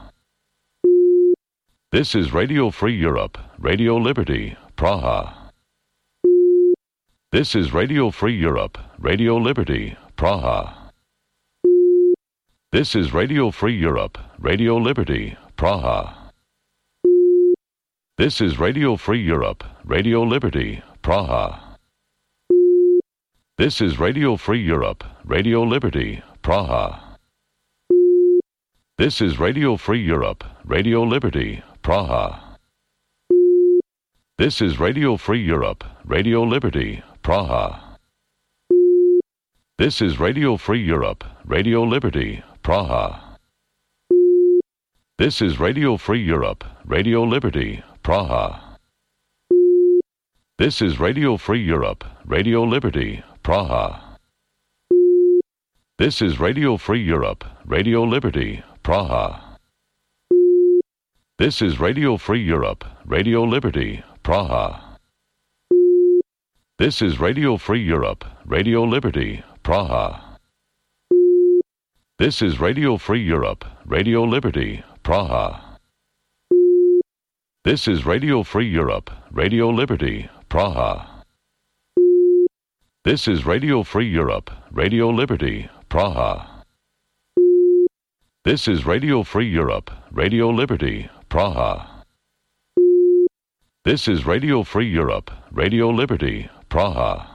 This is Radio Free Europe, Radio Liberty, Praha. This is Radio Free Europe, Radio Liberty, Praha. This is Radio Free Europe, Radio Liberty, Praha. This is Radio Free Europe, Radio Liberty, Praha. This is Radio Free Europe, Radio Liberty, Praha. This is Radio Free Europe, Radio Liberty, Praha. This is Radio Free Europe, Radio Liberty, Praha. This is Radio Free Europe, Radio Liberty, Praha. This is Radio Free Europe, Radio Liberty, Praha. This is Radio Free Europe, Radio Liberty, Praha. This is Radio Free Europe, Radio Liberty, Praha. This is Radio Free Europe, Radio Liberty, Praha. This is Radio Free Europe, Radio Liberty, Praha. This is Radio Free Europe, Radio Liberty, Praha. This is Radio Free Europe, Radio Liberty, Praha. This is Radio Free Europe, Radio Liberty, Praha. This is Radio Free Europe, Radio Liberty, Praha. This is Radio Free Europe, Radio Liberty, Praha.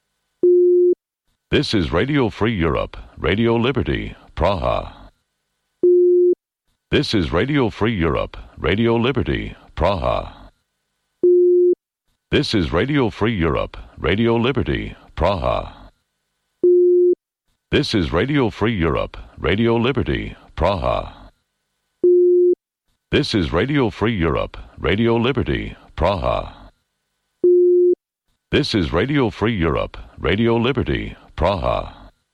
This is Radio Free Europe, Radio Liberty, Praha. This is Radio Free Europe, Radio Liberty, Praha. This is Radio Free Europe, Radio Liberty, Praha. This is Radio Free Europe, Radio Liberty, Praha. This is Radio Free Europe, Radio Liberty, Praha. This is Radio Free Europe, Radio Liberty, Praha.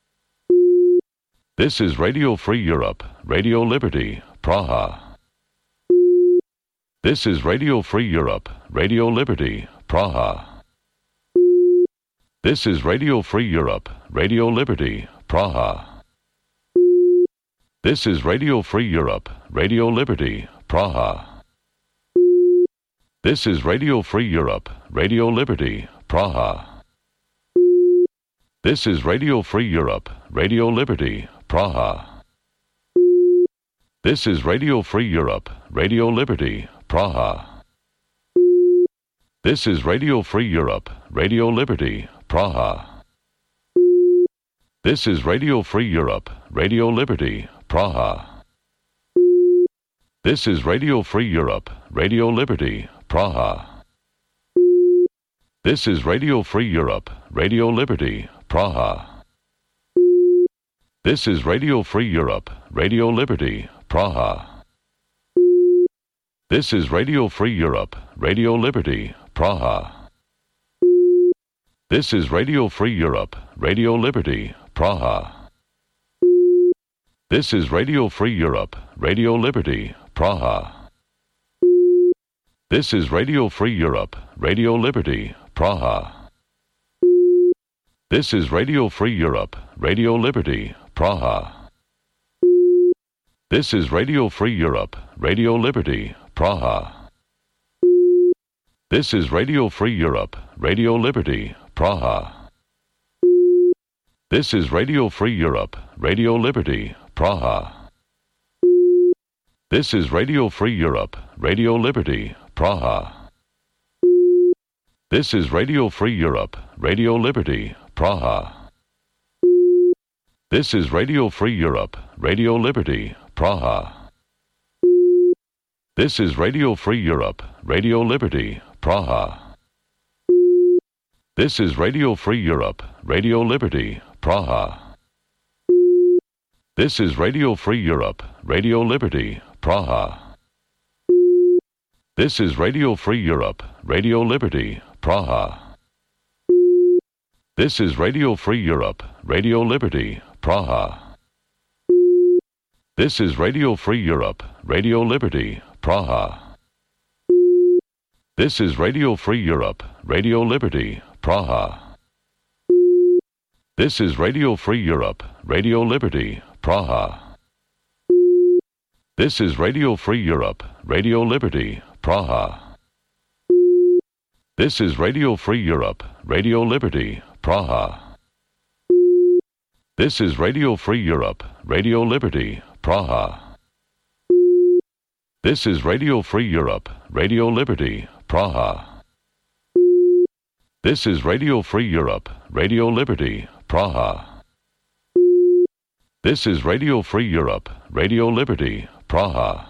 This is Radio Free Europe, Radio Liberty, Praha. This is Radio Free Europe, Radio Liberty, Praha. This is Radio Free Europe, Radio Liberty, Praha. This is Radio Free Europe, Radio Liberty, Praha. This is Radio Free Europe, Radio Liberty, Praha. This is Radio Free Europe, Radio Liberty, Praha. This is Radio Free Europe, Radio Liberty, Praha. This is Radio Free Europe, Radio Liberty, Praha. This is Radio Free Europe, Radio Liberty, Praha. This is Radio Free Europe, Radio Liberty, Praha. This is Radio Free Europe, Radio Liberty, Praha. This is Radio Free Europe, Radio Liberty, Praha. This is Radio Free Europe, Radio Liberty, Praha. This is Radio Free Europe, Radio Liberty, Praha. This is Radio Free Europe, Radio Liberty, Praha. This is Radio Free Europe, Radio Liberty, Praha. This is Radio Free Europe, Radio Liberty, Praha. This is Radio Free Europe, Radio Liberty, Praha. This is Radio Free Europe, Radio Liberty, Praha. This is Radio Free Europe, Radio Liberty, Praha. This is Radio Free Europe, Radio Liberty, Praha. This is Radio Free Europe, Radio Liberty, Praha. This is Radio Free Europe, Radio Liberty, Praha. This is Radio Free Europe, Radio Liberty, Praha. This is Radio Free Europe, Radio Liberty, Praha. This is Radio Free Europe, Radio Liberty, Praha. This is Radio Free Europe, Radio Liberty, Praha. This is Radio Free Europe, Radio Liberty, Praha. This is Radio Free Europe, Radio Liberty, Praha. This is Radio Free Europe, Radio Liberty, Praha. This is Radio Free Europe, Radio Liberty, Praha. This is Radio Free Europe, Radio Liberty, Praha. This is Radio Free Europe, Radio Liberty, Praha. This is Radio Free Europe, Radio Liberty, Praha. This is Radio Free Europe, Radio Liberty, Praha. This is Radio Free Europe, Radio Liberty, Praha. This is Radio Free Europe, Radio Liberty, Praha.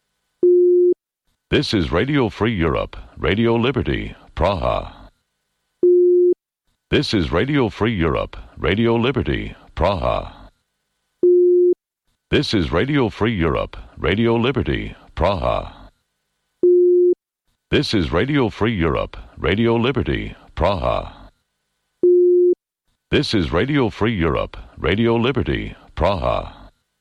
This is Radio Free Europe, Radio Liberty, Praha. This is Radio Free Europe, Radio Liberty, Praha. This is Radio Free Europe, Radio Liberty, Praha. This is Radio Free Europe, Radio Liberty, Praha. This is Radio Free Europe, Radio Liberty, Praha.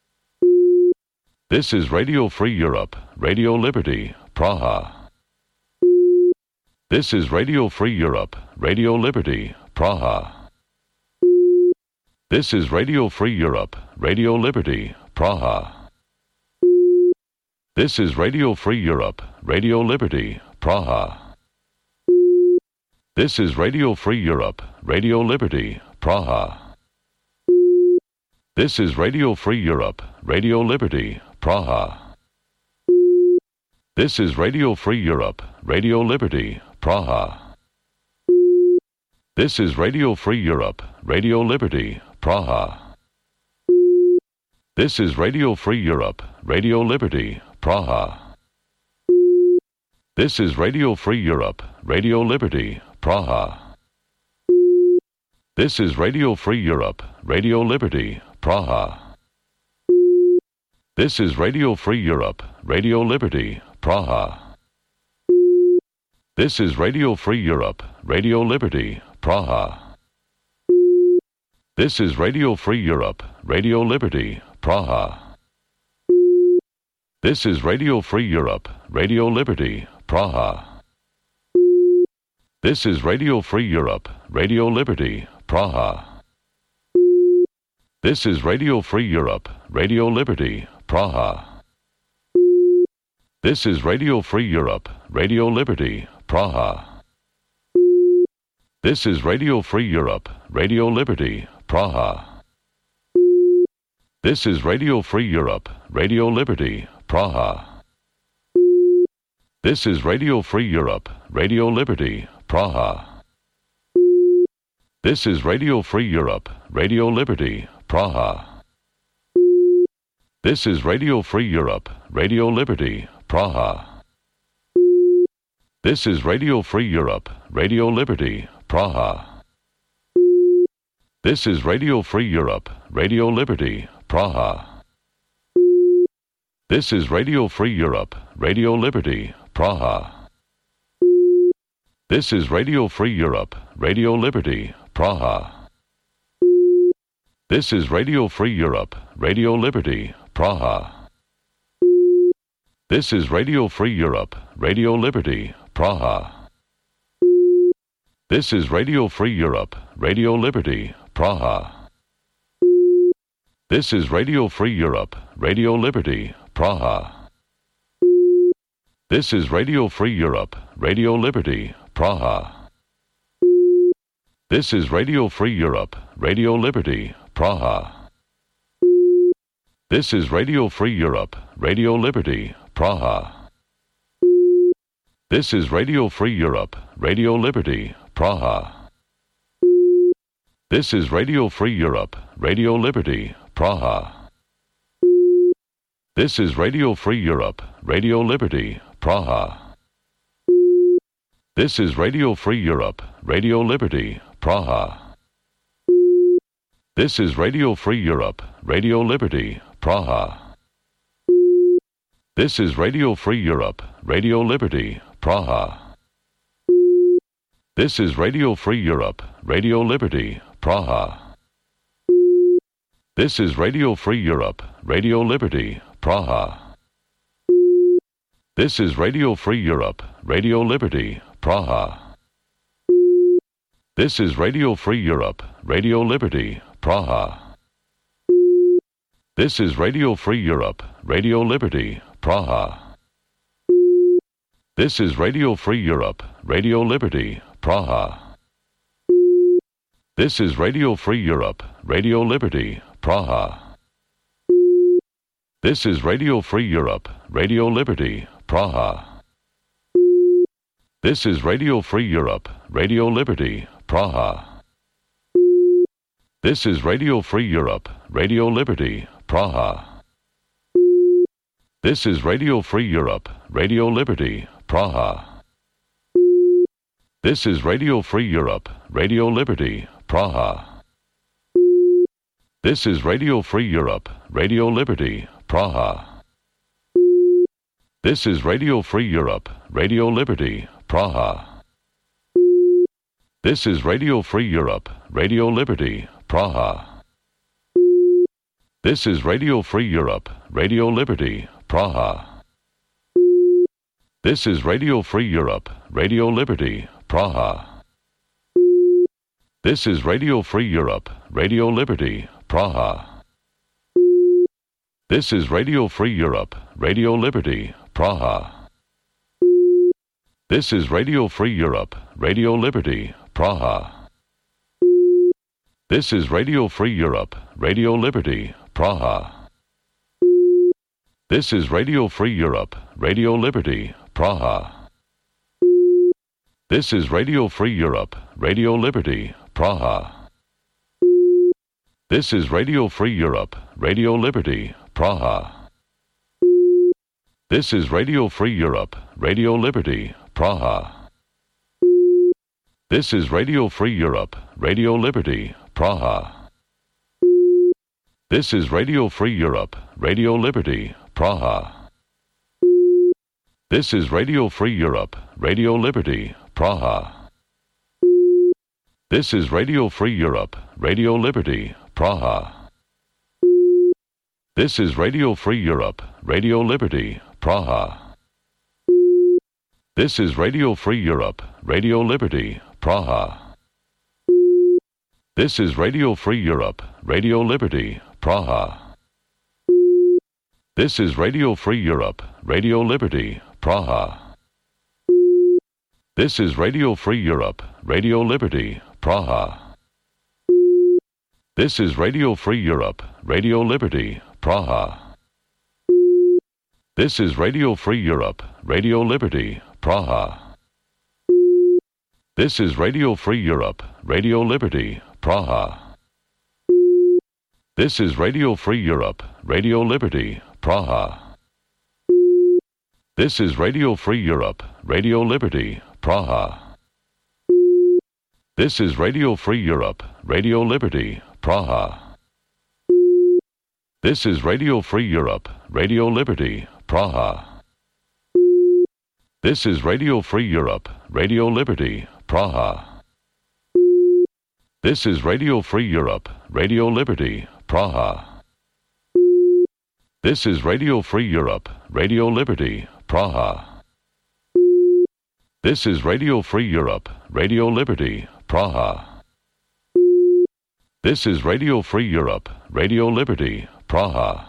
This is Radio Free Europe, Radio Liberty, Praha. This is Radio Free Europe, Radio Liberty, Praha. This is Radio Free Europe, Radio Liberty, Praha. This is Radio Free Europe, Radio Liberty, Praha. This is Radio Free Europe, Radio Liberty, Praha. This is Radio Free Europe, Radio Liberty, Praha. This is Radio Free Europe, Radio Liberty, Praha. This is Radio Free Europe, Radio Liberty, Praha. This is Radio Free Europe, Radio Liberty, Praha. This is Radio Free Europe, Radio Liberty, Praha. This is Radio Free Europe, Radio Liberty, Praha. This is Radio Free Europe, Radio Liberty, Praha. This is Radio Free Europe, Radio Liberty, Praha. This is Radio Free Europe, Radio Liberty, Praha. This is Radio Free Europe, Radio Liberty, Praha. This is Radio Free Europe, Radio Liberty, Praha. This is Radio Free Europe, Radio Liberty, Praha. This is Radio Free Europe, Radio Liberty, Praha. This is Radio Free Europe, Radio Liberty, Praha. This is Radio Free Europe, Radio Liberty, Praha. This is Radio Free Europe, Radio Liberty, Praha. This is Radio Free Europe, Radio Liberty, Praha. This is Radio Free Europe, Radio Liberty, Praha. This is Radio Free Europe, Radio Liberty, Praha. This is Radio Free Europe, Radio Liberty, Praha. This is Radio Free Europe, Radio Liberty, Praha. This is Radio Free Europe, Radio Liberty, Praha. This is Radio Free Europe, Radio Liberty, Praha. This is Radio Free Europe, Radio Liberty, Praha. This is Radio Free Europe, Radio Liberty, Praha. This is Radio Free Europe, Radio Liberty, Praha. This is Radio Free Europe, Radio Liberty, Praha. This is Radio Free Europe, Radio Liberty, Praha. This is Radio Free Europe, Radio Liberty, Praha. This is Radio Free Europe, Radio Liberty, Praha. This is Radio Free Europe, Radio Liberty, Praha. This is Radio Free Europe, Radio Liberty, Praha. This is Radio Free Europe, Radio Liberty, Praha. This is Radio Free Europe, Radio Liberty, Praha. This is Radio Free Europe, Radio Liberty, Praha. This is Radio Free Europe, Radio Liberty, Praha. This is Radio Free Europe, Radio Liberty, Praha. This is Radio Free Europe, Radio Liberty, Praha. This is Radio Free Europe, Radio Liberty, Praha. This is Radio Free Europe, Radio Liberty, Praha. This is Radio Free Europe, Radio Liberty, Praha. This is Radio Free Europe, Radio Liberty, Praha. This is Radio Free Europe, Radio Liberty, Praha. This is Radio Free Europe, Radio Liberty, Praha. This is Radio Free Europe, Radio Liberty, Praha. This is Radio Free Europe, Radio Liberty, Praha. This is Radio Free Europe, Radio Liberty, Praha. This is Radio Free Europe, Radio Liberty, Praha. This is Radio Free Europe, Radio Liberty, Praha. This is Radio Free Europe, Radio Liberty, Praha. This is Radio Free Europe, Radio Liberty, Praha. This is Radio Free Europe, Radio Liberty, Praha. This is Radio Free Europe, Radio Liberty, Praha. This is Radio Free Europe, Radio Liberty, Praha. This is Radio Free Europe, Radio Liberty, Praha. This is Radio Free Europe, Radio Liberty, Praha. This is Radio Free Europe, Radio Liberty, Praha. This is Radio Free Europe, Radio Liberty, Praha. This is Radio Free Europe, Radio Liberty, Praha. This is Radio Free Europe, Radio Liberty, Praha. This is Radio Free Europe, Radio Liberty, Praha. This is Radio Free Europe, Radio Liberty, Praha. This is Radio Free Europe, Radio Liberty, Praha. This is Radio Free Europe, Radio Liberty, Praha. This is Radio Free Europe, Radio Liberty, Praha. This is Radio Free Europe, Radio Liberty, Praha. This is Radio Free Europe, Radio Liberty, Praha. This is Radio Free Europe, Radio Liberty, Praha. This is Radio Free Europe, Radio Liberty, Praha. This is Radio Free Europe, Radio Liberty, Praha. This is Radio Free Europe, Radio Liberty, Praha. This is Radio Free Europe, Radio Liberty, Praha. This is Radio Free Europe, Radio Liberty, Praha. This is Radio Free Europe, Radio Liberty, Praha. This is Radio Free Europe, Radio Liberty, Praha. This is Radio Free Europe, Radio Liberty, Praha. This is Radio Free Europe, Radio Liberty, Praha. This is Radio Free Europe, Radio Liberty, Praha. This is Radio Free Europe, Radio Liberty, Praha. This is Radio Free Europe, Radio Liberty, Praha. This is Radio Free Europe, Radio Liberty, Praha.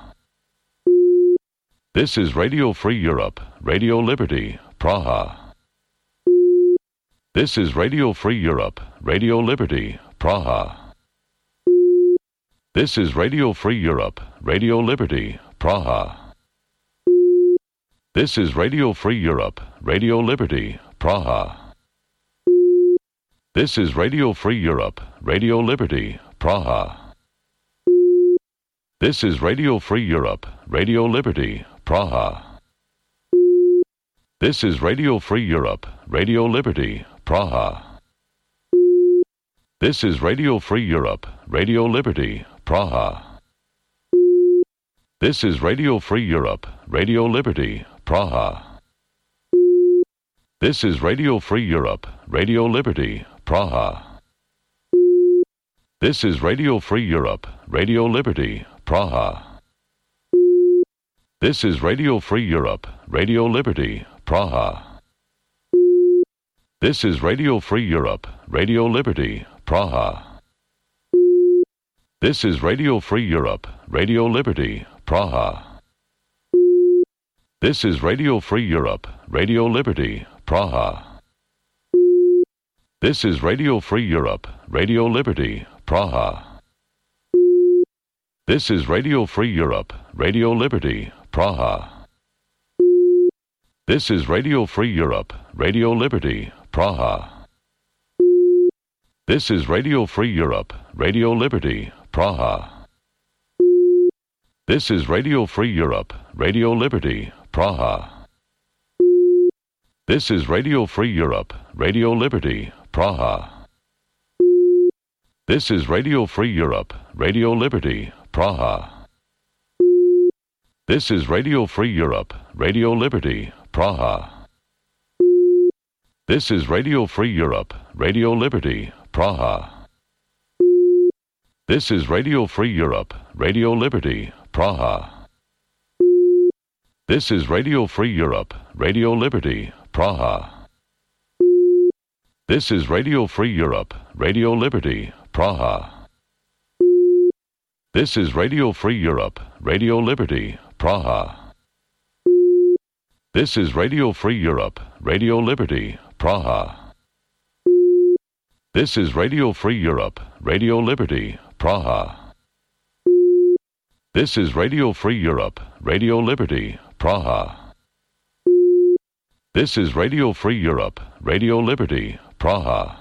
This is Radio Free Europe, Radio Liberty, Praha. This is Radio Free Europe, Radio Liberty, Praha. This is Radio Free Europe, Radio Liberty, Praha. This is Radio Free Europe, Radio Liberty, Praha. This is Radio Free Europe, Radio Liberty, Praha. This is Radio Free Europe, Radio Liberty, Praha. This is Radio Free Europe, Radio Liberty, Praha. This is Radio Free Europe, Radio Liberty, Praha. This is Radio Free Europe, Radio Liberty, Praha. This is Radio Free Europe, Radio Liberty, Praha. This is Radio Free Europe, Radio Liberty, Praha. This is Radio Free Europe, Radio Liberty, Praha. This is Radio Free Europe, Radio Liberty, Praha. This is Radio Free Europe, Radio Liberty, Praha. This is Radio Free Europe, Radio Liberty, Praha. This is Radio Free Europe, Radio Liberty, Praha. This is Radio Free Europe, Radio Liberty, Praha. This is Radio Free Europe, Radio Liberty, Praha. This is Radio Free Europe, Radio Liberty, Praha. This is Radio Free Europe, Radio Liberty, Praha. This is Radio Free Europe, Radio Liberty, Praha. This is Radio Free Europe, Radio Liberty, Praha. This is Radio Free Europe, Radio Liberty, Praha. This is Radio Free Europe, Radio Liberty, Praha. This is Radio Free Europe, Radio Liberty, Praha. This is Radio Free Europe, Radio Liberty, Praha. This is Radio Free Europe, Radio Liberty, Praha. This is Radio Free Europe, Radio Liberty, Praha. This is Radio Free Europe, Radio Liberty, Praha. This is Radio Free Europe, Radio Liberty, Praha. This is Radio Free Europe, Radio Liberty, Praha. This is Radio Free Europe, Radio Liberty, Praha.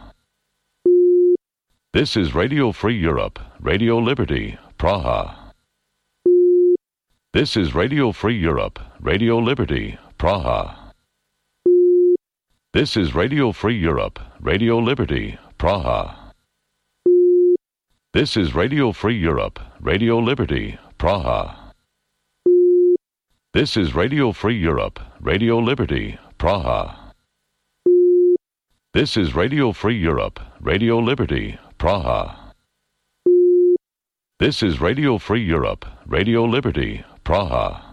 This is Radio Free Europe, Radio Liberty, Praha. This is Radio Free Europe, Radio Liberty, Praha. This is Radio Free Europe, Radio Liberty, Praha. This is Radio Free Europe, Radio Liberty, Praha. This is Radio Free Europe, Radio Liberty, Praha. This is Radio Free Europe, Radio Liberty, Praha. This is Radio Free Europe, Radio Liberty, Praha.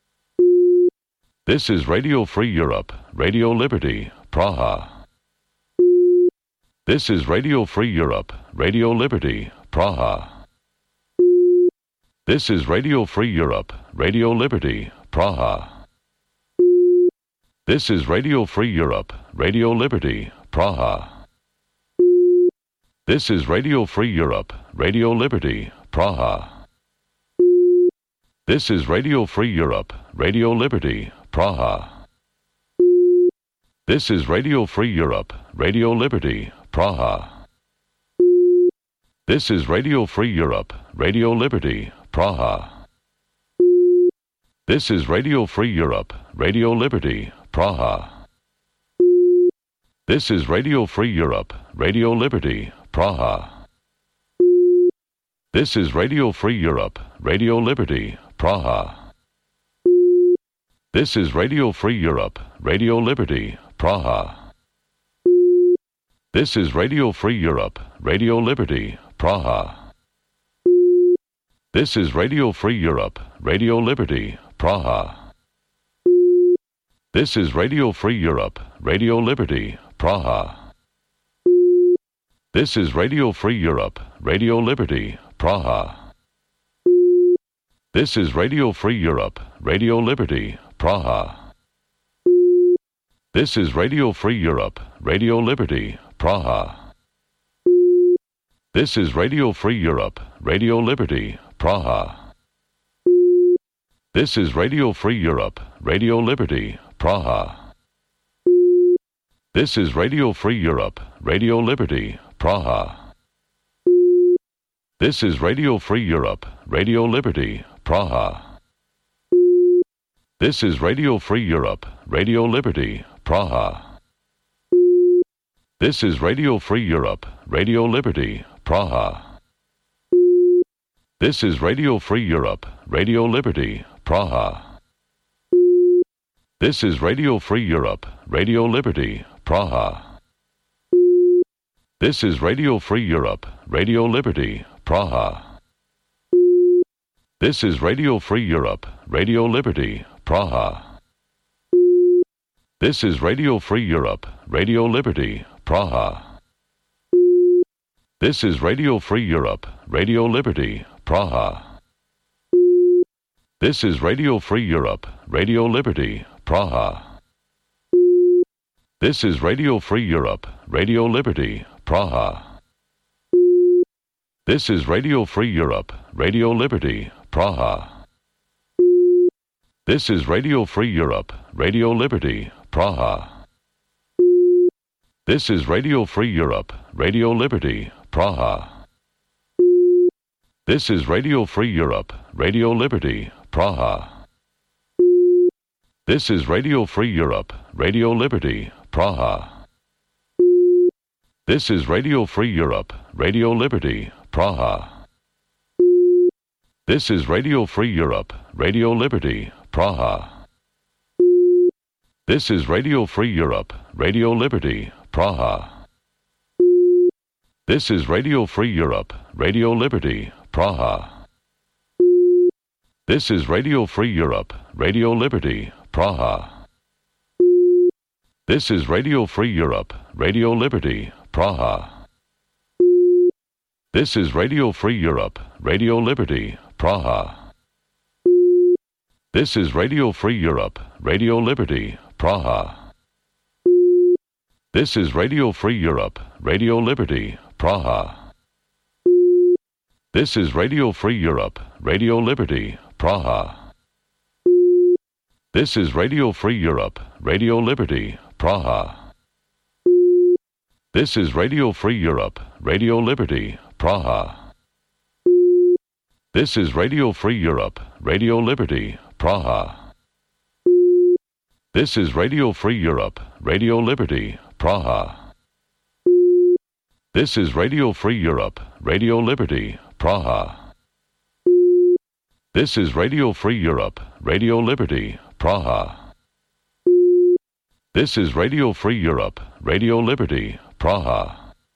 This is Radio Free Europe, Radio Liberty, Praha. This is Radio Free Europe, Radio Liberty, Praha. This is Radio Free Europe, Radio Liberty, Praha. This is Radio Free Europe, Radio Liberty, Praha. This is Radio Free Europe, Radio Liberty, Praha. This is Radio Free Europe, Radio Liberty, Praha. This is Radio Free Europe, Radio Liberty, Praha. This is Radio Free Europe, Radio Liberty, Praha. This is Radio Free Europe, Radio Liberty, Praha. This is Radio Free Europe, Radio Liberty, Praha. This is Radio Free Europe, Radio Liberty, Praha. This is Radio Free Europe, Radio Liberty, Praha. This is Radio Free Europe, Radio Liberty, Praha. This is Radio Free Europe, Radio Liberty, Praha. This is Radio Free Europe, Radio Liberty, Praha. This is Radio Free Europe, Radio Liberty, Praha. This is Radio Free Europe, Radio Liberty, Praha. This is Radio Free Europe, Radio Liberty, Praha. This is Radio Free Europe, Radio Liberty, Praha. This is Radio Free Europe, Radio Liberty, Praha. This is Radio Free Europe, Radio Liberty, Praha. This is Radio Free Europe, Radio Liberty, Praha. This is Radio Free Europe, Radio Liberty, Praha. This is Radio Free Europe, Radio Liberty, Praha. This is Radio Free Europe, Radio Liberty, Praha. This is Radio Free Europe, Radio Liberty, Praha. This is Radio Free Europe, Radio Liberty, Praha. This is Radio Free Europe, Radio Liberty, Praha. This is Radio Free Europe, Radio Liberty, Praha. This is Radio Free Europe, Radio Liberty, Praha. This is Radio Free Europe, Radio Liberty, Praha. This is Radio Free Europe, Radio Liberty, Praha. This is Radio Free Europe, Radio Liberty, Praha. This is Radio Free Europe, Radio Liberty, Praha. This is Radio Free Europe, Radio Liberty, Praha. This is Radio Free Europe, Radio Liberty, Praha. This is Radio Free Europe, Radio Liberty, Praha. This is Radio Free Europe, Radio Liberty, Praha. This is Radio Free Europe, Radio Liberty, Praha. This is Radio Free Europe, Radio Liberty, Praha. This is Radio Free Europe, Radio Liberty, Praha. This is Radio Free Europe, Radio Liberty, Praha. This is Radio Free Europe, Radio Liberty, Praha. This is Radio Free Europe, Radio Liberty, Praha. This is Radio Free Europe, Radio Liberty, Praha. This is Radio Free Europe, Radio Liberty, Praha. This is Radio Free Europe, Radio Liberty, Praha. This is Radio Free Europe, Radio Liberty, Praha. This is Radio Free Europe, Radio Liberty, Praha. This is Radio Free Europe, Radio Liberty, Praha. This is Radio Free Europe, Radio Liberty, Praha. This is Radio Free Europe, Radio Liberty, Praha. This is Radio Free Europe, Radio Liberty, Praha. This is Radio Free Europe, Radio Liberty, Praha.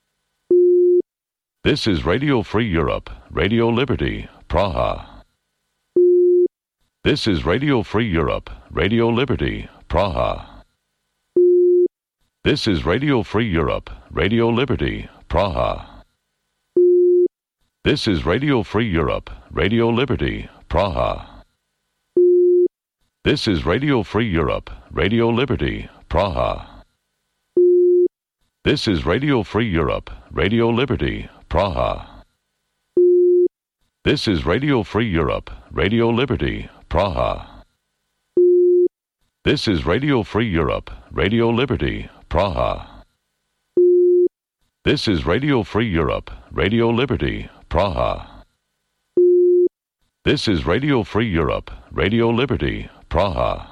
This is Radio Free Europe, Radio Liberty, Praha. This is Radio Free Europe, Radio Liberty, Praha. This is Radio Free Europe, Radio Liberty, Praha. This is Radio Free Europe, Radio Liberty, Praha. This is Radio Free Europe, Radio Liberty, Praha. This is Radio Free Europe, Radio Liberty, Praha. This is Radio Free Europe, Radio Liberty, Praha. This is Radio Free Europe, Radio Liberty, Praha. This is Radio Free Europe, Radio Liberty, Praha. This is Radio Free Europe, Radio Liberty, Praha.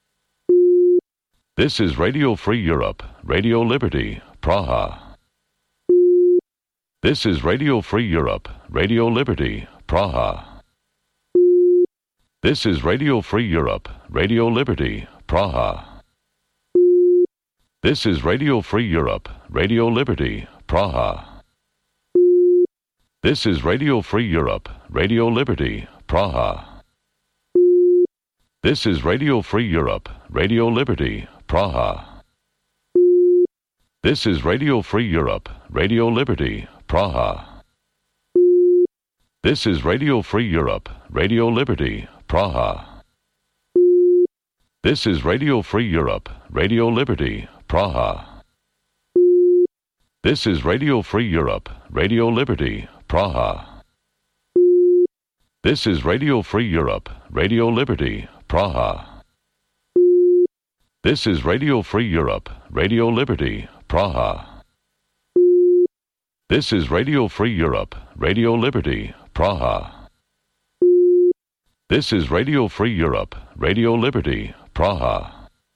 This is Radio Free Europe, Radio Liberty, Praha. This is Radio Free Europe, Radio Liberty, Praha. This is Radio Free Europe, Radio Liberty, Praha. This is Radio Free Europe, Radio Liberty, Praha. This is Radio Free Europe, Radio Liberty, Praha. This is Radio Free Europe, Radio Liberty, Praha. This is Radio Free Europe, Radio Liberty, Praha. This is Radio Free Europe, Radio Liberty, Praha. This is Radio Free Europe, Radio Liberty, Praha. This is Radio Free Europe, Radio Liberty, Praha. This is Radio Free Europe, Radio Liberty, Praha. This is Radio Free Europe, Radio Liberty, Praha. This is Radio Free Europe, Radio Liberty, Praha. This is Radio Free Europe, Radio Liberty, Praha.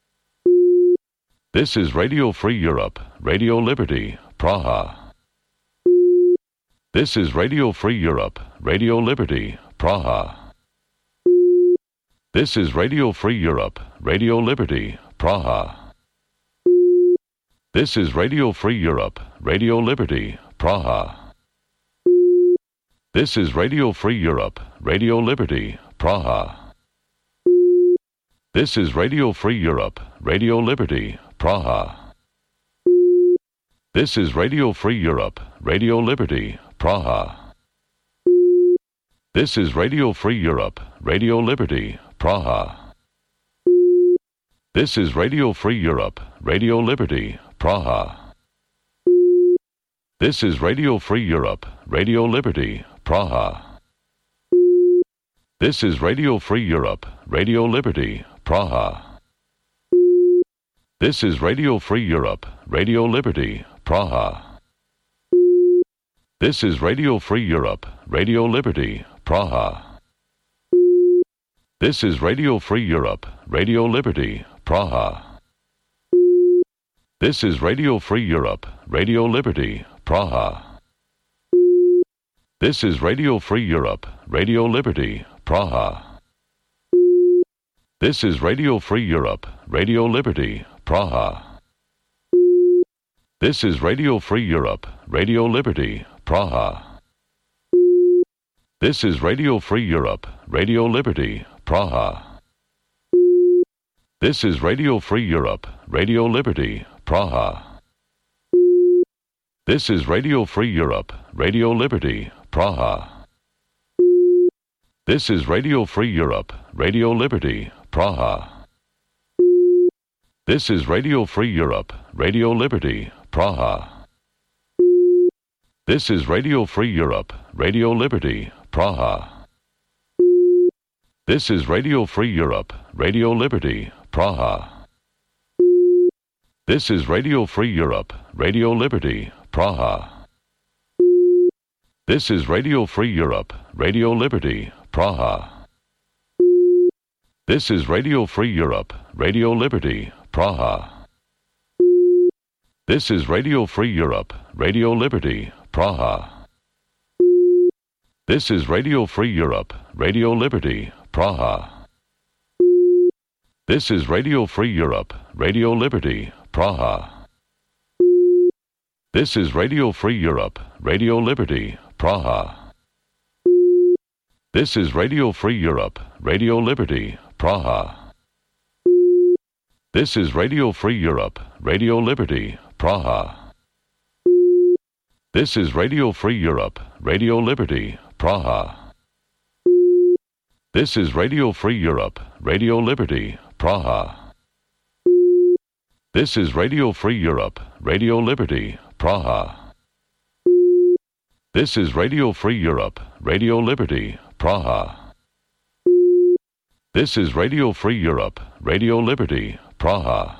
This is Radio Free Europe, Radio Liberty, Praha. This is Radio Free Europe, Radio Liberty, Praha. This is Radio Free Europe, Radio Liberty, Praha. This is Radio Free Europe, Radio Liberty, Praha. This is Radio Free Europe, Radio Liberty, Praha. This is Radio Free Europe, Radio Liberty, Praha. This is Radio Free Europe, Radio Liberty, Praha. This is Radio Free Europe, Radio Liberty, Praha. This is Radio Free Europe, Radio Liberty, Praha. This is Radio Free Europe, Radio Liberty, Praha. This is Radio Free Europe, Radio Liberty, Praha. This is Radio Free Europe, Radio Liberty, Praha. This is Radio Free Europe, Radio Liberty, Praha. This is Radio Free Europe, Radio Liberty, Praha. This is Radio Free Europe, Radio Liberty, Praha. This is Radio Free Europe, Radio Liberty, Praha. This is Radio Free Europe, Radio Liberty, Praha. This is Radio Free Europe, Radio Liberty, Praha. This is Radio Free Europe, Radio Liberty, Praha. This is Radio Free Europe, Radio Liberty, Praha. This is Radio Free Europe, Radio Liberty, Praha. This is Radio Free Europe, Radio Liberty, Praha. This is Radio Free Europe, Radio Liberty, Praha. This is Radio Free Europe, Radio Liberty, Praha. This is Radio Free Europe, Radio Liberty, Praha. This is Radio Free Europe, Radio Liberty, Praha. This is Radio Free Europe, Radio Liberty, Praha. This is Radio Free Europe, Radio Liberty, Praha. This is Radio Free Europe, Radio Liberty, Praha. This is Radio Free Europe, Radio Liberty, Praha. This is Radio Free Europe, Radio Liberty, Praha. This is Radio Free Europe, Radio Liberty, Praha. This is Radio Free Europe, Radio Liberty, Praha. This is Radio Free Europe, Radio Liberty, Praha. This is Radio Free Europe, Radio Liberty, Praha. This is Radio Free Europe, Radio Liberty, Praha. This is Radio Free Europe, Radio Liberty, Praha. This is Radio Free Europe, Radio Liberty, Praha. This is Radio Free Europe, Radio Liberty, Praha.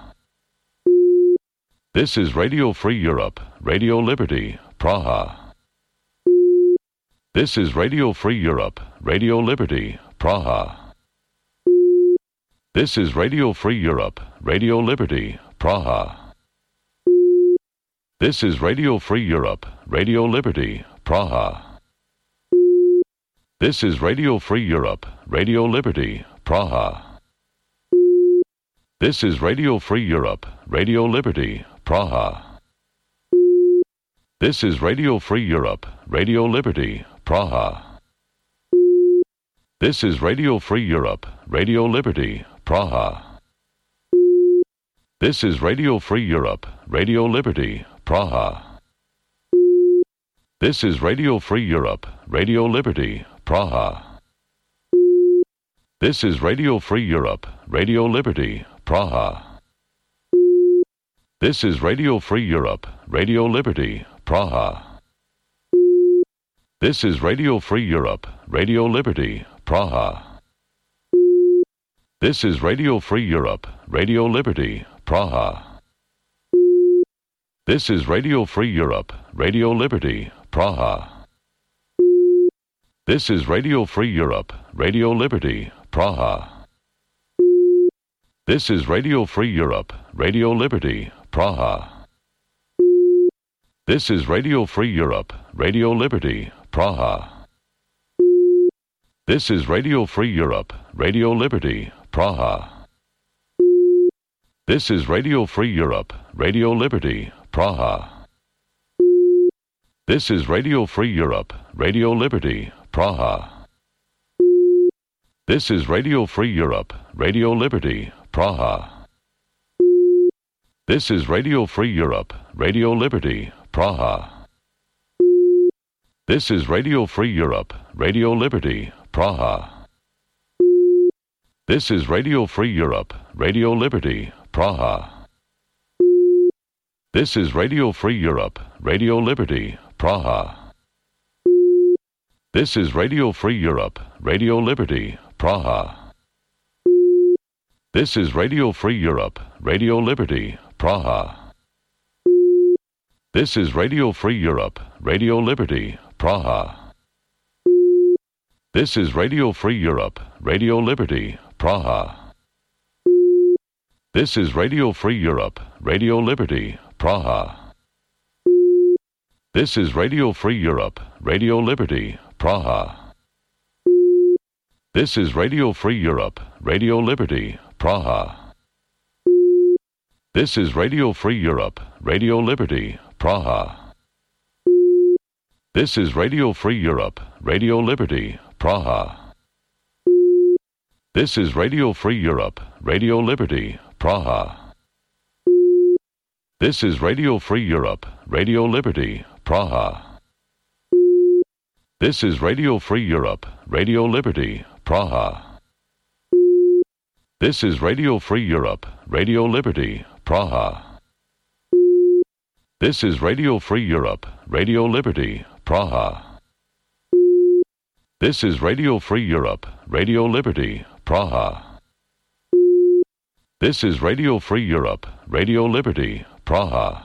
This is Radio Free Europe, Radio Liberty, Praha. This is Radio Free Europe, Radio Liberty, Praha. This is Radio Free Europe, Radio Liberty, Praha. This is Radio Free Europe, Radio Liberty, Praha. This is Radio Free Europe, Radio Liberty, Praha. This is Radio Free Europe, Radio Liberty, Praha. This is Radio Free Europe, Radio Liberty, Praha. This is Radio Free Europe, Radio Liberty, Praha. This is Radio Free Europe, Radio Liberty, Praha. This is Radio Free Europe, Radio Liberty, Praha. This is Radio Free Europe, Radio Liberty, Praha. This is Radio Free Europe, Radio Liberty, Praha. This is Radio Free Europe, Radio Liberty, Praha. This is Radio Free Europe, Radio Liberty, Praha. This is Radio Free Europe, Radio Liberty, Praha. This is Radio Free Europe, Radio Liberty, Praha. This is Radio Free Europe, Radio Liberty, Praha. This is Radio Free Europe, Radio Liberty, Praha. This is Radio Free Europe, Radio Liberty, Praha. This is Radio Free Europe, Radio Liberty, Praha. This is Radio Free Europe, Radio Liberty, Praha. This is Radio Free Europe, Radio Liberty, Praha. This is Radio Free Europe, Radio Liberty, Praha. This is Radio Free Europe, Radio Liberty, Praha. This is Radio Free Europe, Radio Liberty, Praha. This is Radio Free Europe, Radio Liberty, Praha. This is Radio Free Europe, Radio Liberty, Praha. This is Radio Free Europe, Radio Liberty, Praha. This is Radio Free Europe, Radio Liberty, Praha. This is Radio Free Europe, Radio Liberty, Praha. This is Radio Free Europe, Radio Liberty, Praha. This is Radio Free Europe, Radio Liberty, Praha. This is Radio Free Europe, Radio Liberty, Praha. This is Radio Free Europe, Radio Liberty, Praha. This is Radio Free Europe, Radio Liberty, Praha. This is Radio Free Europe, Radio Liberty, Praha. This is Radio Free Europe, Radio Liberty, Praha. This is Radio Free Europe, Radio Liberty, Praha. This is Radio Free Europe, Radio Liberty, Praha. This is Radio Free Europe, Radio Liberty, Praha. This is Radio Free Europe, Radio Liberty, Praha. This is Radio Free Europe, Radio Liberty, Praha.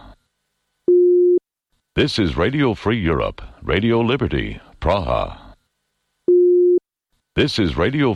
This is Radio Free Europe, Radio Liberty, Praha. This is Radio